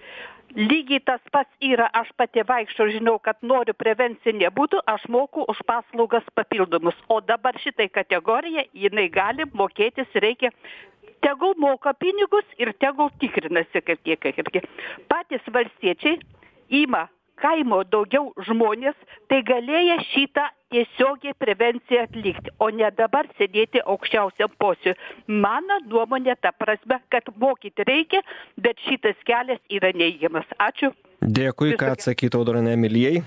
Lygiai tas pats yra, aš pati vaikščiau, žinau, kad noriu prevencinė būtų, aš moku už paslaugas papildomus. O dabar šitai kategorija, jinai gali mokėtis, reikia, tegul moka pinigus ir tegul tikrinasi, kaip tiek, kaip tiek. Patys valstiečiai ima kaimo daugiau žmonės, tai galėja šitą tiesiogiai prevenciją atlikti, o ne dabar sėdėti aukščiausiam posėdžiui. Mano nuomonė ta prasme, kad mokyti reikia, bet šitas kelias yra neigiamas. Ačiū. Dėkui, ką atsakytų Audronė Emilijai.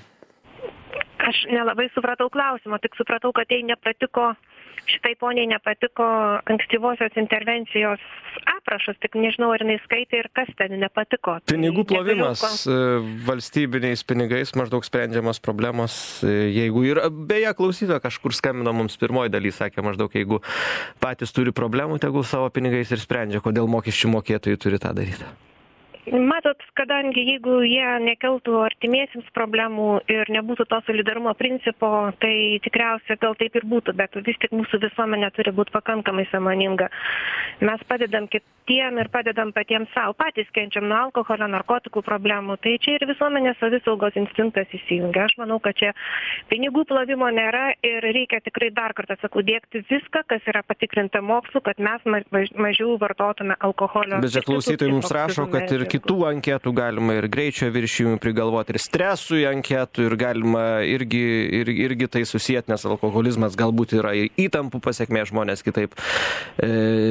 Aš nelabai supratau klausimą, tik supratau, kad tai nepatiko, šitai poniai nepatiko ankstyvosios intervencijos aprašas, tik nežinau, ar jinai skaitė ir kas ten nepatiko. Pinigų plovimas valstybiniais pinigais, maždaug sprendžiamos problemos, jeigu ir, beje, klausytoja kažkur skambino mums pirmoji daly, sakė maždaug, jeigu patys turi problemų, tegul savo pinigais ir sprendžia, kodėl mokesčių mokėtojai turi tą daryti. Matot, kadangi jeigu jie nekeltų artimiesiems problemų ir nebūtų to solidarumo principo, tai tikriausiai gal taip ir būtų, bet vis tik mūsų visuomenė turi būti pakankamai sąmoninga. Mes padedam kitiem ir padedam patiems savo, patys kenčiam nuo alkoholio, narkotikų problemų, tai čia ir visuomenės savisaugos instinktas įsijungia. Aš manau, kad čia pinigų plovimo nėra ir reikia tikrai dar kartą, sakau, dėkti viską, kas yra patikrinta mokslu, kad mes mažiau vartotume alkoholio. Bet čia klausytojai mums rašo, kad ir kitų anketų, galima ir greičio viršijimų prigalvoti, ir stresui anketų, ir galima irgi, ir, irgi tai susijęti, nes alkoholizmas galbūt yra įtampų pasiekmė, žmonės kitaip e,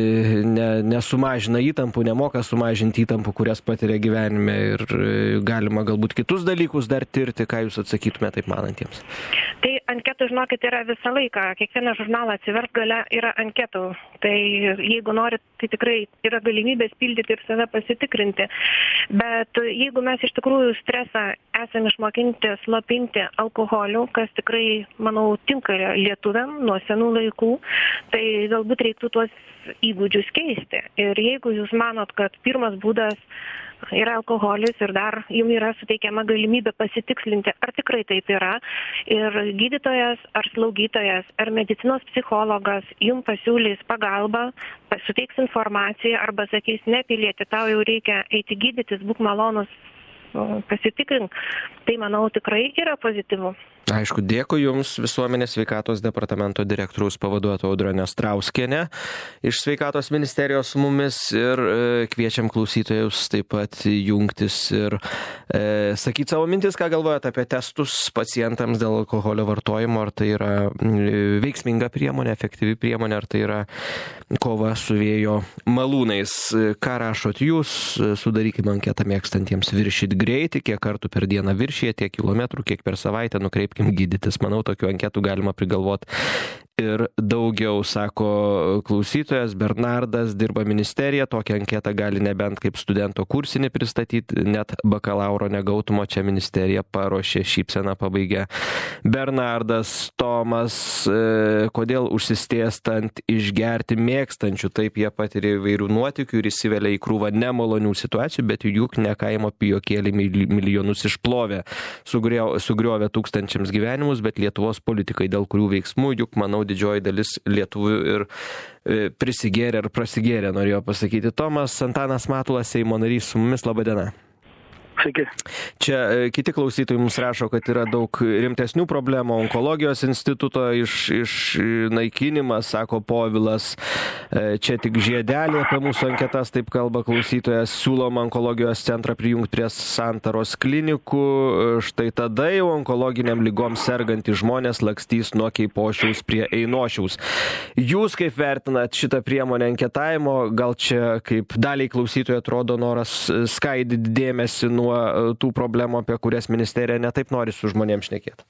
ne, nesumažina įtampų, nemoka sumažinti įtampų, kurias patiria gyvenime, ir galima galbūt kitus dalykus dar tirti, ką jūs atsakytumėte taip manantiems. Tai anketų, žinokit, yra visą laiką. Kiekvieną žurnalą atsivers gale yra anketų. Tai jeigu norit, tai tikrai yra galimybės pildyti ir save pasitikrinti. Bet jeigu mes iš tikrųjų stresą esame išmokinti slopinti alkoholiu, kas tikrai, manau, tinka lietuviam nuo senų laikų, tai galbūt reiktų tuos įgūdžius keisti. Ir jeigu jūs manot, kad pirmas būdas yra alkoholis ir dar jums yra suteikiama galimybė pasitikslinti, ar tikrai taip yra, ir gydytojas ar slaugytojas ar medicinos psichologas jums pasiūlys pagalbą, suteiks informaciją arba sakys, ne pilieti, tau jau reikia eiti gydytis, būk malonus, pasitikrink, tai manau tikrai yra pozityvu. Aišku, dėkui Jums, Visuomenės sveikatos departamento direktoriaus pavaduotoja Audronė Strauskienė iš sveikatos ministerijos su mumis, ir e, kviečiam klausytojus taip pat jungtis ir e, sakyti savo mintis, ką galvojate apie testus pacientams dėl alkoholio vartojimo, ar tai yra e, veiksminga priemonė, efektyvi priemonė, ar tai yra kova su vėjo malūnais. Ką rašot Jūs? Sudarykime anketą mėgstantiems viršyti greitį, kiek kartų per dieną viršyje, tiek kilometrų, kiek per savaitę, nukreipti gydytis. Manau, tokių anketų galima prigalvoti ir daugiau, sako klausytojas. Bernardas dirba ministerija, tokią anketą gali nebent kaip studento kursinį pristatyti, net bakalauro negautumo, čia ministerija paruošė, šypseną pabaigė. Bernardas. Tomas, e, kodėl užsistėstant išgerti mėgstančių, taip jie patiria įvairių nuotykių ir įsivelia į krūvą nemalonių situacijų, bet juk ne kaimo pijokėlį milijonus išplovė, sugriovė, sugriovė tūkstančiams gyvenimus, bet Lietuvos politikai, dėl kurių veiksmų, juk, manau, didžioji dalis lietuvių ir e, prisigėrė ar prasigėrė, norėjo pasakyti Tomas. Antanas Matulas, Seimo narys, su mumis, laba diena. Sveiki. Čia e, kiti klausytojai mums rašo, kad yra daug rimtesnių problemų. Onkologijos instituto iš, išnaikinimas, sako Povilas. E, čia tik žiedelė apie mūsų anketas, taip kalba klausytojas. Siūloma onkologijos centrą prijungti prie Santaros klinikų. E, štai tada jau onkologiniam lygom sergantys žmonės lakstys nuo Keipošiaus prie Einošiaus. Jūs kaip vertinat šitą priemonę anketavimo? Gal čia kaip daliai klausytojų atrodo noras skaidyti dėmesį nuo tų problemų, apie kurias ministerija netaip nori su žmonėms šnekėti?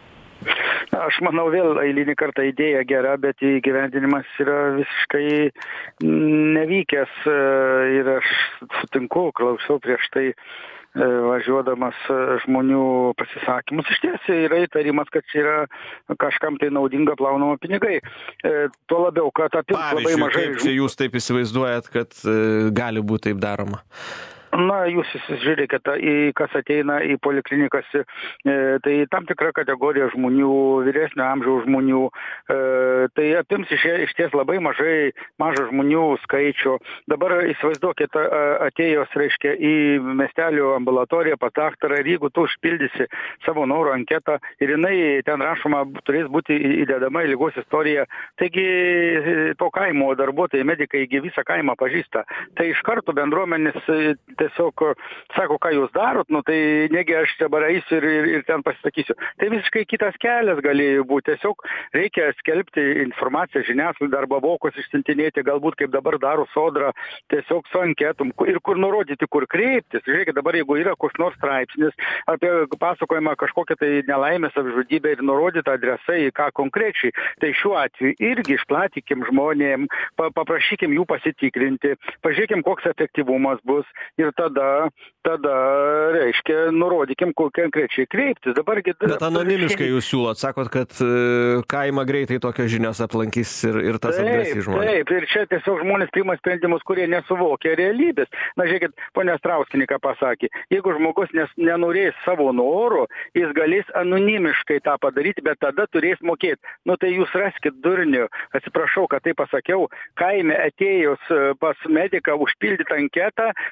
Aš manau, vėl eilinį kartą idėja gera, bet įgyvendinimas yra visiškai nevykęs, ir aš sutinku, klausiau prieš tai važiuodamas žmonių pasisakymus. Iš ties yra įtarimas, kad čia yra kažkam tai naudinga plaunama pinigai. Tuo labiau, kad apims labai mažai. Kaip čia jūs taip įsivaizduojat, kad gali būti taip daroma? Na, jūs žiūrėkite, kas ateina į poliklinikas, e, tai tam tikra kategorija žmonių, vyresnio amžiaus žmonių, e, tai apims iš, iš ties labai mažai, mažą žmonių skaičių. Dabar įsivaizduokite, atėjus, reiškia, į miestelio ambulatoriją pas daktarą, ir jeigu tu užpildysi savo norų anketą ir jinai ten rašoma, turės būti įdedama į ligos istoriją, taigi to kaimo darbuotojai, medikai visą kaimą pažįsta. Tai iš karto bendruomenės tiesiog sako, ką jūs darot, nu tai negi aš dabar eisiu ir, ir, ir ten pasisakysiu. Tai visiškai kitas kelias galėjo būti. Tiesiog reikia skelbti informaciją žiniasklaidą arba vokos išsintinėti, galbūt kaip dabar daro Sodra, tiesiog su anketom ir kur nurodyti, kur kreiptis. Žiūrėkit, dabar jeigu yra koks nors straipsnis apie pasakojimą kažkokią tai nelaimę, savižudybę ir nurodytą adresą, į ką konkrečiai, tai šiuo atveju irgi išplatykim žmonėm, paprašykim jų pasitikrinti, pažiūrėkim, koks efektyvumas bus ir tada, tada reiškia, nurodykim, kokią konkrečiai kreiptis. Dabargi, bet anonimiškai jūs siūlot, sakot, kad kaimą greitai tokios žinios aplankys ir, ir tas atgrasys žmonės. Taip, ir čia tiesiog žmonės priima sprendimus, kurie nesuvokia realybės. Na, žiūrėkit, ponia Strauskienė ką pasakė, jeigu žmogus nes, nenorės savo norų, jis galės anonimiškai tą padaryti, bet tada turės mokėti. Nu, tai jūs raskit durnių, atsiprašau, kad tai pasakiau, kaime atėjus pas mediką užpildyti anketą, viena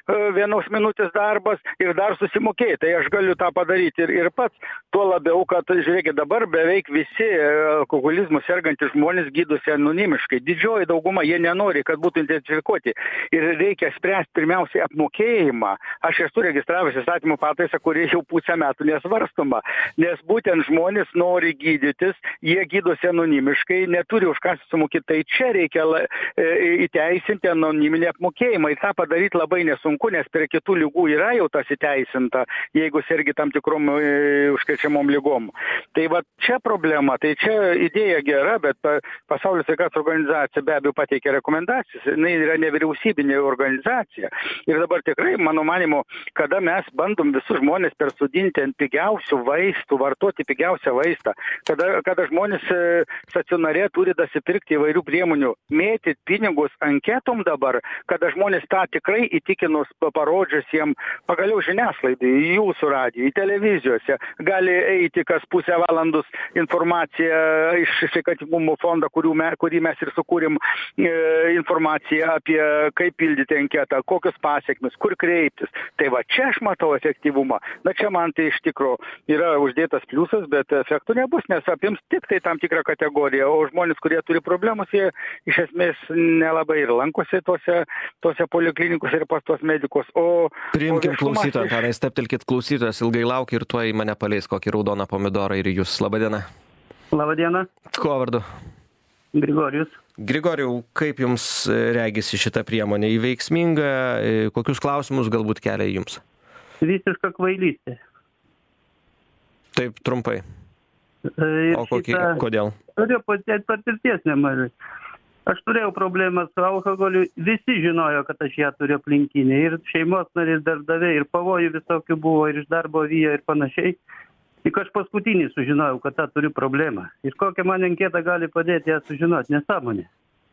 vienos minutės darbas ir dar susimokėti. Tai aš galiu tą padaryti ir, ir pats. Tuo labiau, kad, žiūrėkit, dabar beveik visi alkoholizmu sergantys žmonės gydosi anonimiškai. Didžioji dauguma, jie nenori, kad būtų identifikuoti. Ir reikia spręsti pirmiausiai apmokėjimą. Aš esu registravęs įstatymų pataisą, kurie jau pusę metų nesvarstoma. Nes būtent žmonės nori gydytis, jie gydosi anonimiškai, neturi už ką sumokėti. Tai čia reikia la, e, įteisinti anoniminį apmokėjimą. Ir tą padaryti labai nesunku, nes prie kitų lygų yra jau tas įteisinta, jeigu sergi tam tikrom e, užkrečiamom lygom. Tai va čia problema, tai čia idėja gera, bet Pasaulio sveikatos organizacija be abejo pateikia rekomendacijas, jinai yra nevyriausybinė organizacija. Ir dabar tikrai, mano manimo, kada mes bandom visus žmonės persodinti ant pigiausių vaistų, vartoti pigiausią vaistą, kada, kada žmonės stacionare turi dasipirkti įvairių priemonių, mėtyti pinigus anketom dabar, kada žmonės tą tikrai įtikinus parodžius jiem pagaliau žiniaslaidai, jūsų radijo, televizijose, gali eiti kas pusę valandos informacija iš sveikatingumo fondo, me, kurį mes ir sukūrėm e, informaciją apie kaip pildyti anketą, kokios pasiekmes, kur kreiptis. Tai va čia aš matau efektyvumą. Na čia man tai iš tikro yra uždėtas pliusas, bet efektų nebus, nes apims tik tai tam tikrą kategoriją, o žmonės, kurie turi problemus, jie iš esmės nelabai ir lankosi tose, tose poliklinikos ir pas tos medikus. O, Priimkim o klausytoją, Antanai, steptelkit klausytojas, ilgai laukia ir tuoj mane paleis kokį raudoną pomidorą ir jūs. Labadiena. Labadiena. Kuo vardu? Grigorijus. Grigorijau, kaip jums regisi šita priemonė? Įveiksminga? Kokius klausimus galbūt kelia jums? Visiška kvailystė. Taip, trumpai. Ir o kokį, šitą... kodėl? Turiu patirties nemažai. Aš turėjau problemą su alkoholiu, visi žinojo, kad aš ją turiu aplinkinį. Ir šeimos narės darbdaviai, ir pavojų visokių buvo, ir iš darbo vijo, ir panašiai. Tik aš paskutinį sužinojau, kad tą turiu problemą. Ir kokią man anketą gali padėti ją sužinoti, nesąmonė.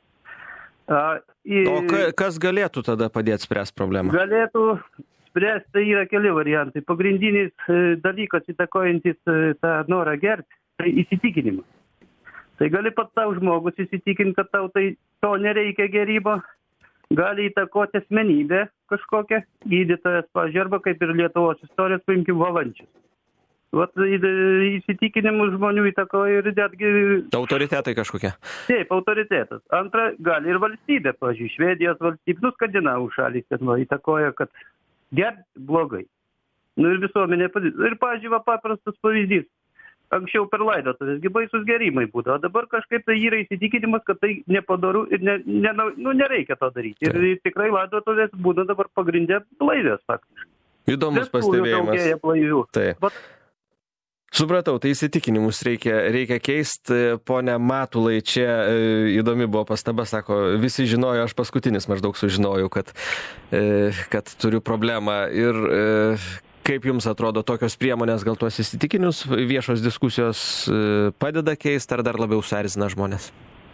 A, į... O ka, kas galėtų tada padėti spręsti problemą? Galėtų spręsti, tai yra keli variantai. Pagrindinis dalykas įtakojantis tą norą gerti, tai įsitikinimas. Tai gali pats tau žmogus įsitikinti, kad tau tai to nereikia gerybo. Gali įtakoti asmenybę kažkokią, gydytojas, pavyzdžiui, arba kaip ir Lietuvos istorijos, paimkim Valančius. Vat įsitikinimus žmonių įtakoja ir netgi... Autoritetai kažkokie. Taip, autoritetas. Antra, gali ir valstybė, pavyzdžiui, Švedijos valstybė, nu, skandinavų šalys, kad va, įtakoja, kad gert blogai. Nu ir visuomenė padės. Ir, pavyzdžiui, va, paprastas pavyzdys. Anksčiau per laidotuvės gi baisus gerimai būdavo, o dabar kažkaip tai yra įsitikinimas, kad tai nepadaru ir ne, ne, nu, nereikia to daryti. Ir tai. Tikrai laidotuvės būna dabar pagrindė blaivios faktiškai. Įdomus pastebėjimas. Taip. But... Supratau, tai įsitikinimus reikia, reikia keisti. Pone Matulai, čia e, įdomi buvo pastaba, sako, visi žinojo, aš paskutinis maždaug sužinojau, kad, e, kad turiu problemą. Ir e, kaip jums atrodo tokios priemonės, gal tuos įsitikinimus viešos diskusijos e, padeda keisti, ar dar labiau suerzina žmonės?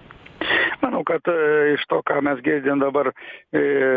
Manau, kad e, iš to, ką mes girdėm dabar, e,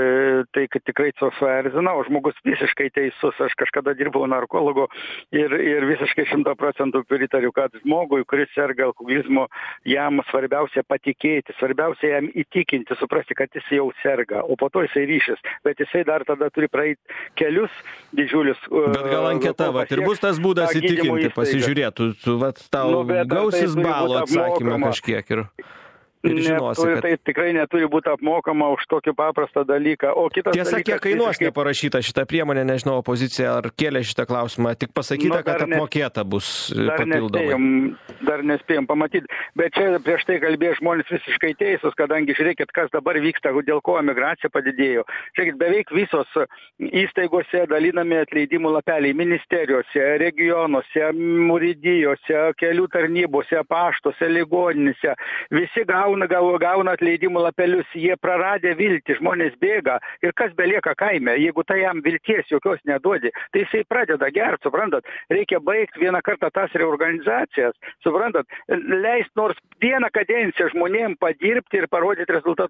tai kad tikrai to suerzina, o žmogus visiškai teisus. Aš kažkada dirbau narkologu ir, ir visiškai šimto procentų pritariu, kad žmogui, kuris serga alkoholizmu, jam svarbiausia patikėti, svarbiausia jam įtikinti, suprasti, kad jis jau serga, o po to jisai ryšis. Bet jisai dar tada turi praeiti kelius didžiulius. Bet gal anketa, va, ir bus tas būdas įtikinti, pasižiūrėtų, tu, va, tau nu, gausis tai balo atsakymą kažkiek ir... Žinosi, neturi, kad... Tai tikrai neturi būti apmokama už tokį paprastą dalyką. O kitas Tiesa, dalykas, kiek kainuos visiškai... neparašyta šitą priemonę, nežinau, opozicija ar kėlė šitą klausimą, tik pasakyta, nu, kad apmokėta bus dar papildomai. Nespėjom, dar nespėjom pamatyti, bet čia prieš tai kalbėjo žmonės visiškai teisūs, kadangi žiūrėkit, kas dabar vyksta, dėl ko emigracija padidėjo. Žiūrėkit, beveik visos įstaigose dalinami atleidimų lapeliai, ministerijose, regionuose, muridijose, kelių tarnybose, paštuose, ligoninėse. Visi gauna Gauna, gauna atleidimų lapelius, jie praradė viltį, žmonės bėga ir kas belieka kaime, jeigu tai jam vilties jokios neduodi, tai jisai pradeda gerti, suprantat, reikia baigti vieną kartą tas reorganizacijas, suprantat, leist nors vieną kadenciją žmonėm padirbti ir parodyti rezultatus.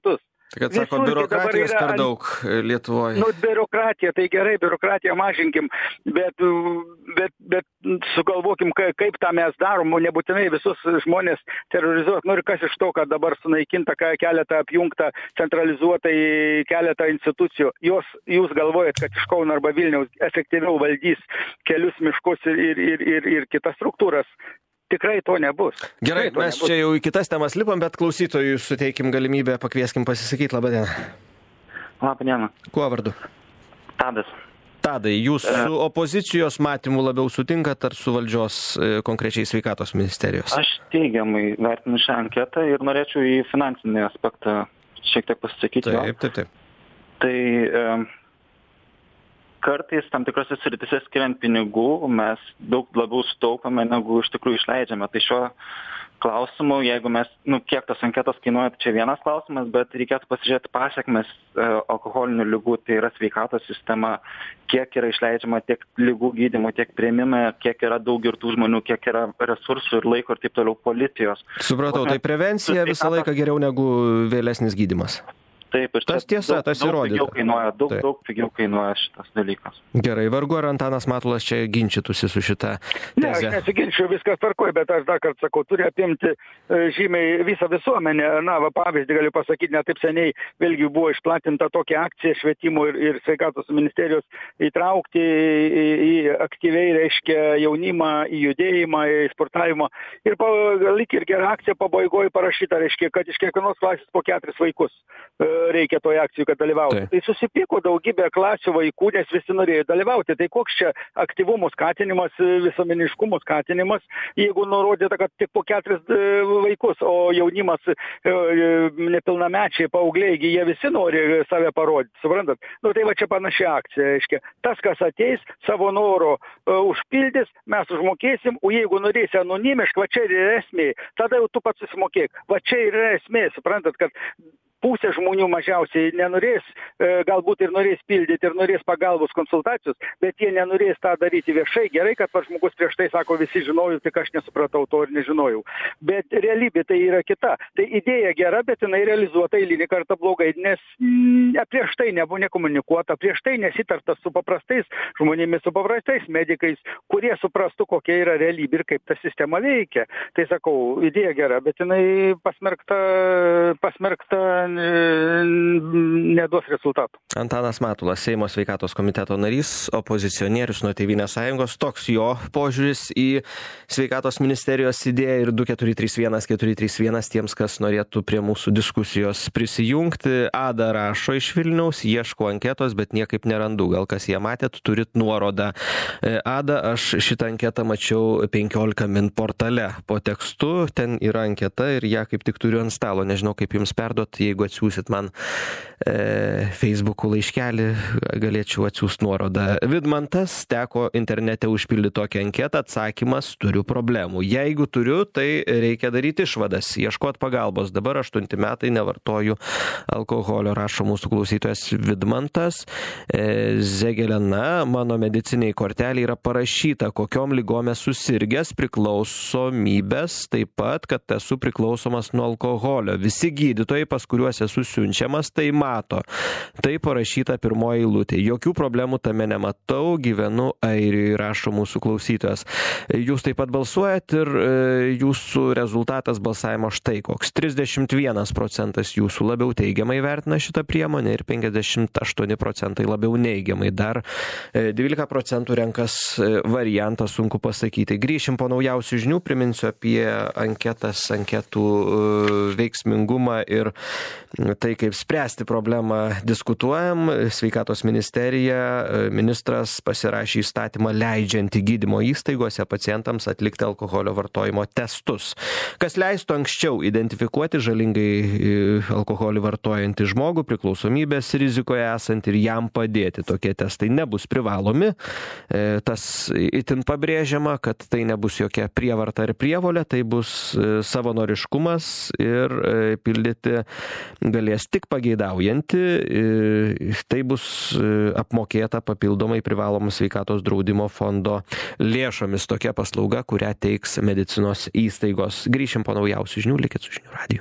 Tai kad sako, biurokratijos per daug Lietuvoje. Nu, biurokratija, tai gerai, biurokratiją mažinkim, bet, bet, bet sugalvokim, kaip tą mes darom, nebūtinai visus žmonės terrorizuoti. Nu ir kas iš to, kad dabar sunaikinta keletą apjungta centralizuotai keletą institucijų. Jos, jūs galvojat, kad iš Kauno arba Vilniaus efektyviau valdys kelius, miškus ir, ir, ir, ir kitas struktūras. Tikrai to nebus. Gerai, to mes nebus. čia jau į kitas temas lipam, bet klausytojui suteikim galimybę, pakvieskim pasisakyti. Labą dieną. Labą dieną. Kuo vardu? Tadas. Tadai, jūs su opozicijos matymu labiau sutinkat ar su valdžios konkrečiai sveikatos ministerijos? Aš teigiamai vertinu šią anketą ir norėčiau į finansinį aspektą šiek tiek pasisakyti. Taip, taip, taip. Tai e, kartais tam tikrose sritise skiriant pinigų mes daug labiau sutaupame, negu iš tikrųjų išleidžiame. Tai šiuo klausimu, jeigu mes, nu, kiek tos anketos kainuoja, tai čia vienas klausimas, bet reikėtų pasižiūrėti pasiekmes e, alkoholinių ligų, tai yra sveikatos sistema, kiek yra išleidžiama tiek ligų gydymo, tiek priėmime, kiek yra daug girtų žmonių, kiek yra resursų ir laiko ir taip toliau policijos. Supratau, tai prevencija visą laiką geriau negu vėlesnis gydymas. Taip, ir tas tiesa, tas įrodyta. Daug, kainuoja, daug, daug pigiau kainuoja šitas dalykas. Gerai, vargu ar Antanas Matulas čia ginčytųsi su šita teze? Ne, aš nesiginčiu, viskas tvarkoj, bet aš dar kartą sakau, turi apimti žymiai visą visuomenę. Na, va, pavyzdį galiu pasakyti, ne taip seniai vėlgi buvo išplatinta tokia akcija švietimo ir, ir sveikatos ministerijos įtraukti į, į aktyviai, reiškia, jaunimą, į judėjimą, į sportavimą. Ir pa, lik ir gera akcija pabaigoje parašyta, reiškia, kad iš kiekvienos klasės po keturis vaikus reikia toje akcijoje, kad dalyvauti. Tai, tai susipyko daugybė klasių vaikų, nes visi norėjo dalyvauti. Tai koks čia aktyvumo skatinimas, visuomeniškumo skatinimas, jeigu nurodyta, kad tik po keturis vaikus, o jaunimas, nepilnamečiai, paaugliai, jie visi nori save parodyti, suprantat? Nu tai va čia panaši akcija, reiškia. Tas, kas ateis, savo noro uh, užpildys, mes užmokėsim, o jeigu norėsi anonimiškai, va čia ir yra esmė, tada jau tu pats susimokėk. Va čia ir yra esmė, suprantat, kad pusė žmonių mažiausiai nenorės, galbūt ir norės pildyti, ir norės pagalbos konsultacijos, bet jie nenorės tą daryti viešai. Gerai, kad pats žmogus prieš tai sako, visi žinojau, tik aš nesupratau to ir nežinojau. Bet realybė tai yra kita. Tai idėja gera, bet jinai realizuota eilinį kartą blogai, nes mm, prieš tai nebuvo nekomunikuota, prieš tai nesitarta su paprastais žmonėmis, su paprastais medikais, kurie suprastų, kokia yra realybė ir kaip ta sistema veikia. Tai sakau, idėja gera, bet jinai pasmerkta, pasmerkta neduos rezultatų. Antanas Matulas, Seimo sveikatos komiteto narys, opozicionierius nuo Tėvynės sąjungos. Toks jo požiūris į sveikatos ministerijos idėją ir du keturi trys vienas keturi trys vienas tiems, kas norėtų prie mūsų diskusijos prisijungti. Ada rašo iš Vilniaus, ieško anketos, bet niekaip nerandu. Gal kas ją matėt, turit nuorodą. Ada, aš šitą anketą mačiau penkiolika min portale po tekstu. Ten yra anketa ir ją kaip tik turiu ant stalo. Nežinau, kaip jums perduot. Jeigu atsiūsit man e, Facebook'ų laiškelį, galėčiau atsiųst nuorodą. Vidmantas, teko internete užpildyti tokią anketą, atsakymas, turiu problemų. Jeigu turiu, tai reikia daryti išvadas, ieškot pagalbos. Dabar aštunti metai nevartoju alkoholio, rašo mūsų klausytojas Vidmantas. E, Zegelena, mano mediciniai kortelė yra parašyta, kokiom lygom esu sirgęs, priklausomybės, taip pat, kad esu priklausomas nuo alkoholio. Visi gydytojai, pas kuriuos esu siunčiamas, tai mato. Tai parašyta pirmoji eilutė. Jokių problemų tame nematau, gyvenu Airijoje, rašo mūsų klausytojas. Jūs taip pat balsuojat ir e, jūsų rezultatas balsavimo štai koks. trisdešimt vienas procentas jūsų labiau teigiamai vertina šitą priemonę ir penkiasdešimt aštuoni procentai labiau neigiamai. Dar e, dvylika procentų renkas e, variantą, sunku pasakyti. Grįšim po naujausių žinių, priminsiu apie anketas, anketų e, veiksmingumą ir tai, kaip spręsti problemą, diskutuojam. Sveikatos ministerija, ministras pasirašė įstatymą leidžiantį gydymo įstaigose pacientams atlikti alkoholio vartojimo testus, kas leistų anksčiau identifikuoti žalingai alkoholį vartojantį žmogų, priklausomybės rizikoje esant ir jam padėti. Tokie testai nebus privalomi. Tas itin pabrėžiama, kad tai nebus jokia prievarta ir prievolė, tai bus savanoriškumas ir pildyti galės tik pageidaujanti, tai bus apmokėta papildomai privalomų sveikatos draudimo fondo lėšomis. Tokia paslauga, kurią teiks medicinos įstaigos. Grįšim po naujausių žinių, likit su žinių radiju.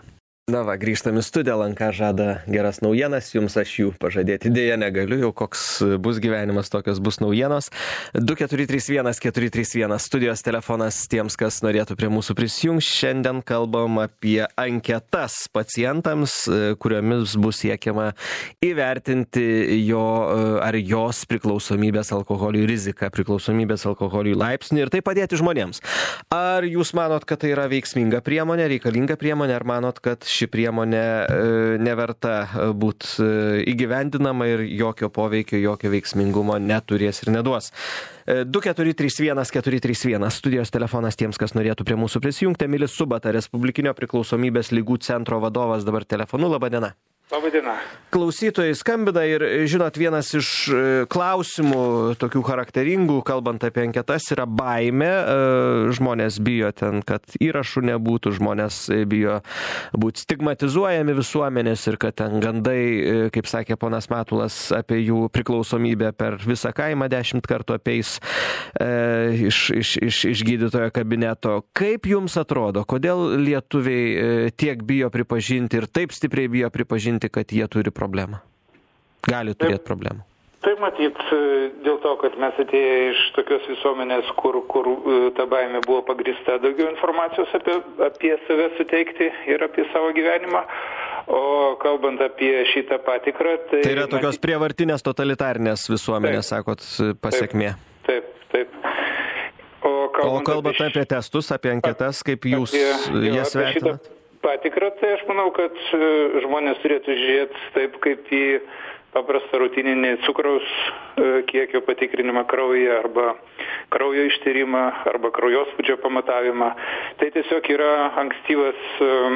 Na va, grįžtam į studiją, L N K žada geras naujienas, jums aš jų pažadėti dėja negaliu, jau koks bus gyvenimas, tokios bus naujienos. du keturi trys vienas keturi trys vienas studijos telefonas tiems, kas norėtų prie mūsų prisijungti. Šiandien kalbam apie anketas pacientams, kuriomis bus siekiama įvertinti jo ar jos priklausomybės alkoholiui riziką, priklausomybės alkoholiui laipsnį ir tai padėti žmonėms. Ar jūs manot, kad tai yra veiksminga priemonė, reikalinga priemonė, ar manot, kad ši priemonė neverta būti įgyvendinama ir jokio poveikio, jokio veiksmingumo neturės ir neduos. du keturi trys vienas keturi trys vienas studijos telefonas tiems, kas norėtų prie mūsų prisijungti. Emilis Subata, Respublikinio priklausomybės lygų centro vadovas, dabar telefonu. Labą dieną. Labą dieną. Klausytojai skambina ir, žinot, vienas iš klausimų tokių charakteringų, kalbant apie anketas, yra baimė. Žmonės bijo ten, kad įrašų nebūtų, žmonės bijo būti stigmatizuojami visuomenės ir kad ten gandai, kaip sakė ponas Matulas, apie jų priklausomybę per visą kaimą dešimt kartų apeis e, iš, iš, iš, iš gydytojo kabineto. Kaip jums atrodo, kodėl lietuviai tiek bijo pripažinti ir taip stipriai bijo pripažinti, kad jie turi problemą? Gali turėti problemą. Tai matyt dėl to, kad mes atėję iš tokios visuomenės, kur, kur ta baimė buvo pagrįsta daugiau informacijos apie, apie save suteikti ir apie savo gyvenimą. O kalbant apie šitą patikrą, tai... Tai yra tokios matyt... prievartinės totalitarinės visuomenės, taip, sakot, pasiekmė. Taip, taip. taip. O kalbant, o kalbant apie, apie testus, apie anketas, kaip jūs apie, jas vertinat? Patikrą, tai aš manau, kad žmonės turėtų žiūrėti taip, kaip į paprastą rutininį cukraus kiekio patikrinimą kraujyje arba kraujo ištyrimą arba kraujospūdžio pamatavimą. Tai tiesiog yra ankstyvas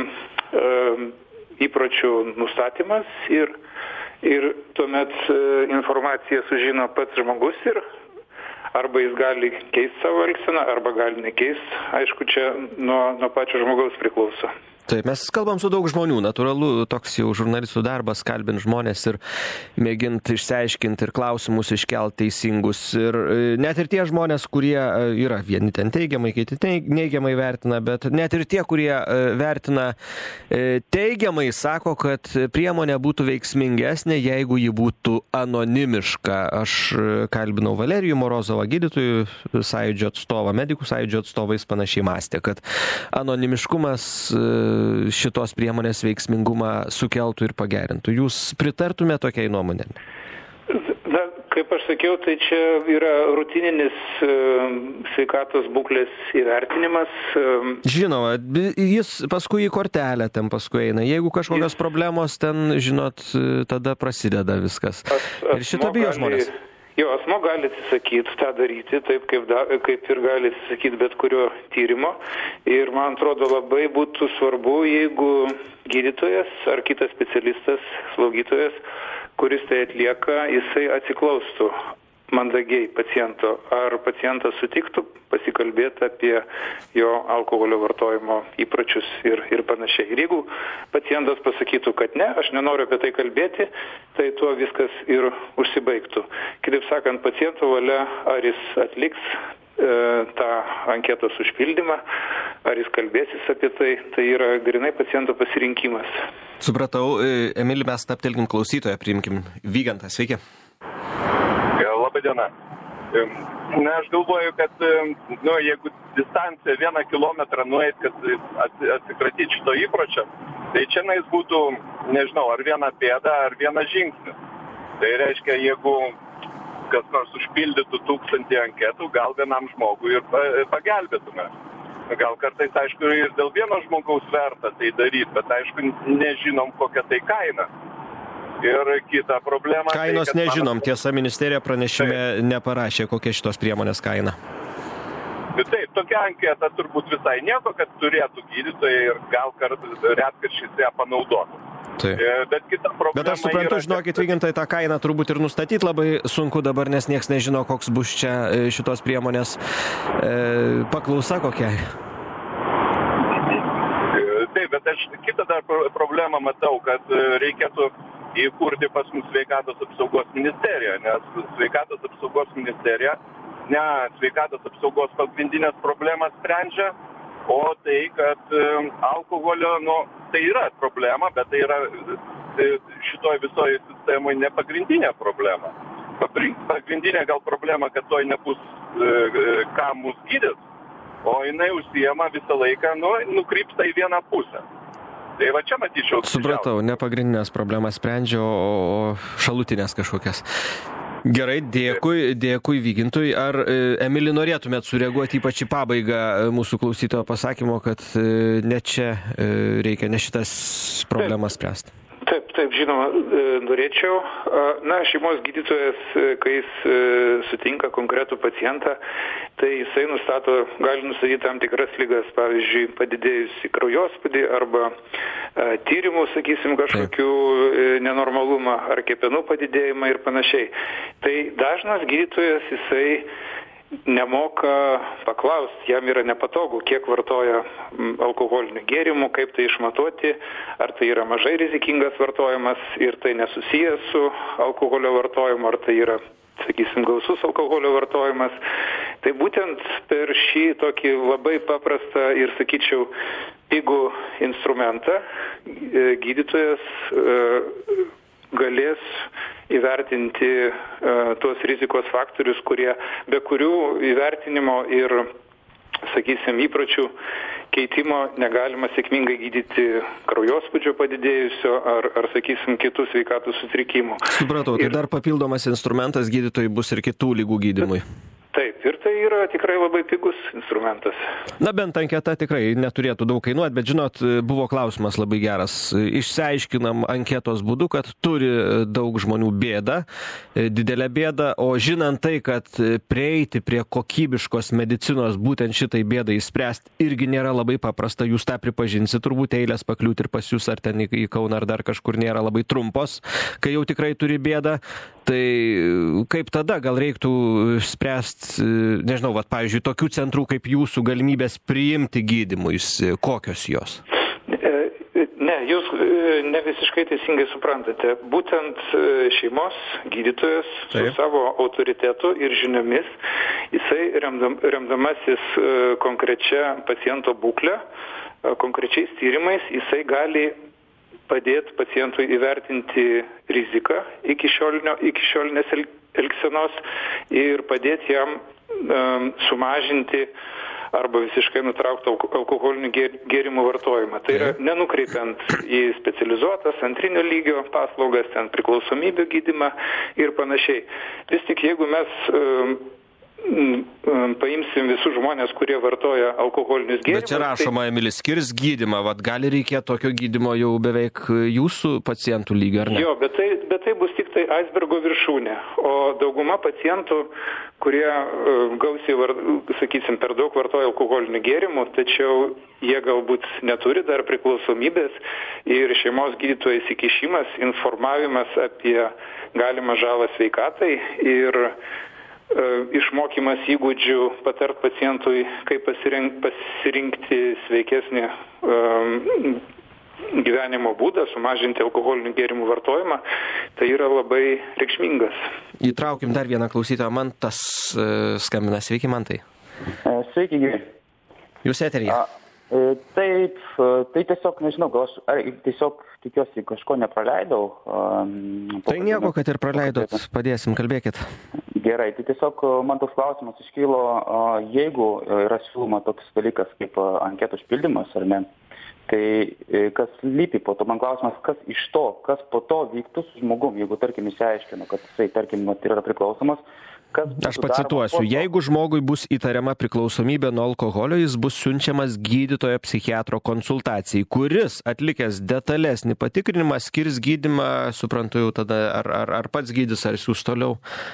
įpročių nustatymas ir, ir tuomet informaciją sužino pats žmogus ir arba jis gali keisti savo elgseną, arba gali nekeisti. Aišku, čia nuo, nuo pačio žmogaus priklauso. Taip, mes kalbam su daug žmonių, natūralu, toks jau žurnalistų darbas, kalbint žmonės ir mėginti išsiaiškinti ir klausimus iškelti teisingus. Ir net ir tie žmonės, kurie yra vieni ten teigiamai, kiti neigiamai vertina, bet net ir tie, kurie vertina teigiamai, sako, kad priemonė būtų veiksmingesnė, jeigu ji būtų anonimiška. Aš kalbinau Valerijų Morozovą, gydytojų sąjūdžio atstovą, medikų sąjūdžio atstovą, jis panašiai mąstė, kad anonimiškumas šitos priemonės veiksmingumą sukeltų ir pagerintų. Jūs pritartumėte tokiai nuomonė? Na, kaip aš sakiau, tai čia yra rutininis e, sveikatos būklės įvertinimas. E, Žinoma, jis paskui į kortelę ten paskui eina. Jeigu kažkokios jis... problemos ten, žinot, tada prasideda viskas. As, ir šito bijo žmonės. Jo, asmo gali atsisakyti tą daryti, taip kaip, da, kaip ir gali atsisakyti bet kurio tyrimo. Ir man atrodo labai būtų svarbu, jeigu gydytojas ar kitas specialistas, slaugytojas, kuris tai atlieka, jisai atsiklaustų mandagiai paciento. Ar pacientas sutiktų pasikalbėti apie jo alkoholio vartojimo įpročius ir, ir panašiai. Ir jeigu pacientas pasakytų, kad ne, aš nenoriu apie tai kalbėti, tai tuo viskas ir užsibaigtų. Kitaip sakant, paciento valia, ar jis atliks e, tą anketos užpildymą, ar jis kalbėsis apie tai, tai yra grinai paciento pasirinkimas. Supratau, Emili, mes taptelkim klausytoją, priimkim Vygantą, sveiki. Labą dieną. Na, aš galvoju, kad nu, jeigu distanciją vieną kilometrą nueit, kad atsikratyti šito įpročio, tai čia nais būtų, nežinau, ar viena pėda, ar vienas žingsnis. Tai reiškia, jeigu kas nors užpildytų tūkstantį anketų, gal vienam žmogui ir pagelbėtume. Gal kartais, aišku, ir dėl vieno žmogaus verta tai daryti, bet, aišku, nežinom, kokia tai kaina. Ir kita problema... Kainos tai, nežinom, man... tiesa, ministerija pranešime taip. Neparašė, kokia šitos priemonės kaina. Taip, tokia anketa turbūt visai nieko, kad turėtų gydytojai ir gal retkarčiais ją panaudotų. Taip. Bet kita problema... Bet aš suprantu, yra... žinokit, Vygintai, tą kainą turbūt ir nustatyti labai sunku dabar, nes nieks nežino, koks bus čia šitos priemonės e, paklausa kokia. Taip, bet aš kitą dar problemą matau, kad reikėtų įkurti pas mus sveikatos apsaugos ministeriją, nes sveikatos apsaugos ministerija ne sveikatos apsaugos pagrindinės problemas sprendžia, O tai, kad alkoholio, nu, tai yra problema, bet tai yra šitoj visoje sistemoje ne pagrindinė problema. Pagrindinė gal problema, kad toj nebus kam mus gydys, o jinai užsijama visą laiką, nu, nukrypsta į vieną pusę. Tai va čia matyčiau. Supratau, ne pagrindinės problemas sprendžia, o šalutinės kažkokias. Gerai, dėkui, dėkui Vygintui. Ar, Emili, norėtumėt sureaguoti ypač į pabaigą mūsų klausytojo pasakymo, kad ne čia reikia, ne šitas problemas spręsti? Taip, taip, žinoma, norėčiau. Na, šeimos gydytojas, kai jis sutinka konkretų pacientą, tai jisai nustato, gali nustatyti tam tikras ligas, pavyzdžiui, padidėjusi kraujospūdį arba tyrimų, sakysim, kažkokių nenormalumą ar kepenų padidėjimą ir panašiai. Tai dažnas gydytojas, jisai nemoka paklausti, jam yra nepatogu, kiek vartoja alkoholinių gėrimų, kaip tai išmatuoti, ar tai yra mažai rizikingas vartojimas ir tai nesusijęs su alkoholio vartojimu, ar tai yra, sakysim, gausus alkoholio vartojimas. Tai būtent per šį tokį labai paprastą ir, sakyčiau, pigų instrumentą gydytojas galės įvertinti uh, tuos rizikos faktorius, kurie, be kurių įvertinimo ir, sakysim, įpročių keitimo negalima sėkmingai gydyti kraujospūdžio padidėjusio ar, ar sakysim, kitų sveikatos sutrikimų. Supratau, tai ir dar papildomas instrumentas gydytojai bus ir kitų ligų gydymui. Taip, ir tai yra tikrai labai pigus instrumentas. Na, bent anketa tikrai neturėtų daug kainuoti, bet žinot, buvo klausimas labai geras. Išsiaiškinam anketos būdu, kad turi daug žmonių bėdą, didelę bėdą, o žinant tai, kad prieiti prie kokybiškos medicinos būtent šitai bėdai išspręsti irgi nėra labai paprasta, jūs tą pripažinsit, turbūt eilės pakliūti ir pas jūs ar ten į Kauną ar dar kažkur nėra labai trumpos, kai jau tikrai turi bėdą. Tai kaip tada gal reiktų spręsti, nežinau, vat, pavyzdžiui, tokių centrų kaip jūsų galimybės priimti gydymuisi, kokios jos? Ne, jūs ne visiškai teisingai suprantate. Būtent šeimos gydytojas su Taip. Savo autoritetu ir žiniomis, jisai remdam, remdamasis konkrečia paciento būklę, konkrečiais tyrimais, jisai gali padėti pacientui įvertinti riziką iki šiolinio, iki šiolinės elgsenos ir padėti jam um, sumažinti arba visiškai nutraukti alkoholinių gėrimų vartojimą. Tai yra nenukreipiant į specializuotas antrinio lygio paslaugas, ten priklausomybių gydymą ir panašiai. Vis tik jeigu mes um, paimsim visus žmonės, kurie vartoja alkoholinius gėrimus. Bet čia rašoma, tai... Emilis, skirs gydymą, vat gali reikėti tokio gydymo jau beveik jūsų pacientų lygio, ar ne? Jo, bet tai, bet tai bus tik tai aisbergo viršūnė, o dauguma pacientų, kurie gausiai, var, sakysim, per daug vartoja alkoholinių gėrimų, tačiau jie galbūt neturi dar priklausomybės ir šeimos gydytojo įsikišimas, informavimas apie galimą žalą sveikatai ir išmokymas įgūdžių, patart pacientui, kaip pasirink, pasirinkti sveikesnį um, gyvenimo būdą, sumažinti alkoholinių gėrimų vartojimą, tai yra labai reikšmingas. Įtraukim dar vieną klausytoją, Mantas skambina. Sveiki, Mantai. Sveiki, gyvi. Jūs eteryje. Taip, tai tiesiog, nežinau, gal aš ar, tiesiog tikiuosi kažko nepraleidau. Um, tai nieko, kad ir praleidot, padėsim, kalbėkit. Gerai, tai tiesiog man toks klausimas iškylo, jeigu yra siūloma toks dalykas kaip anketų užpildymas, ar ne, tai kas lypi po to, man klausimas, kas iš to, kas po to vyktų su žmogum, jeigu, tarkim, išsiaiškino, kad jisai, tarkim, yra priklausomas. Aš pacituosiu, jeigu žmogui bus įtariama priklausomybė nuo alkoholio, jis bus siunčiamas gydytojo psichiatro konsultacijai, kuris atlikęs detalesnį patikrinimą skirs gydymą, suprantu jau tada, ar, ar, ar pats gydys, ar siūs toliau.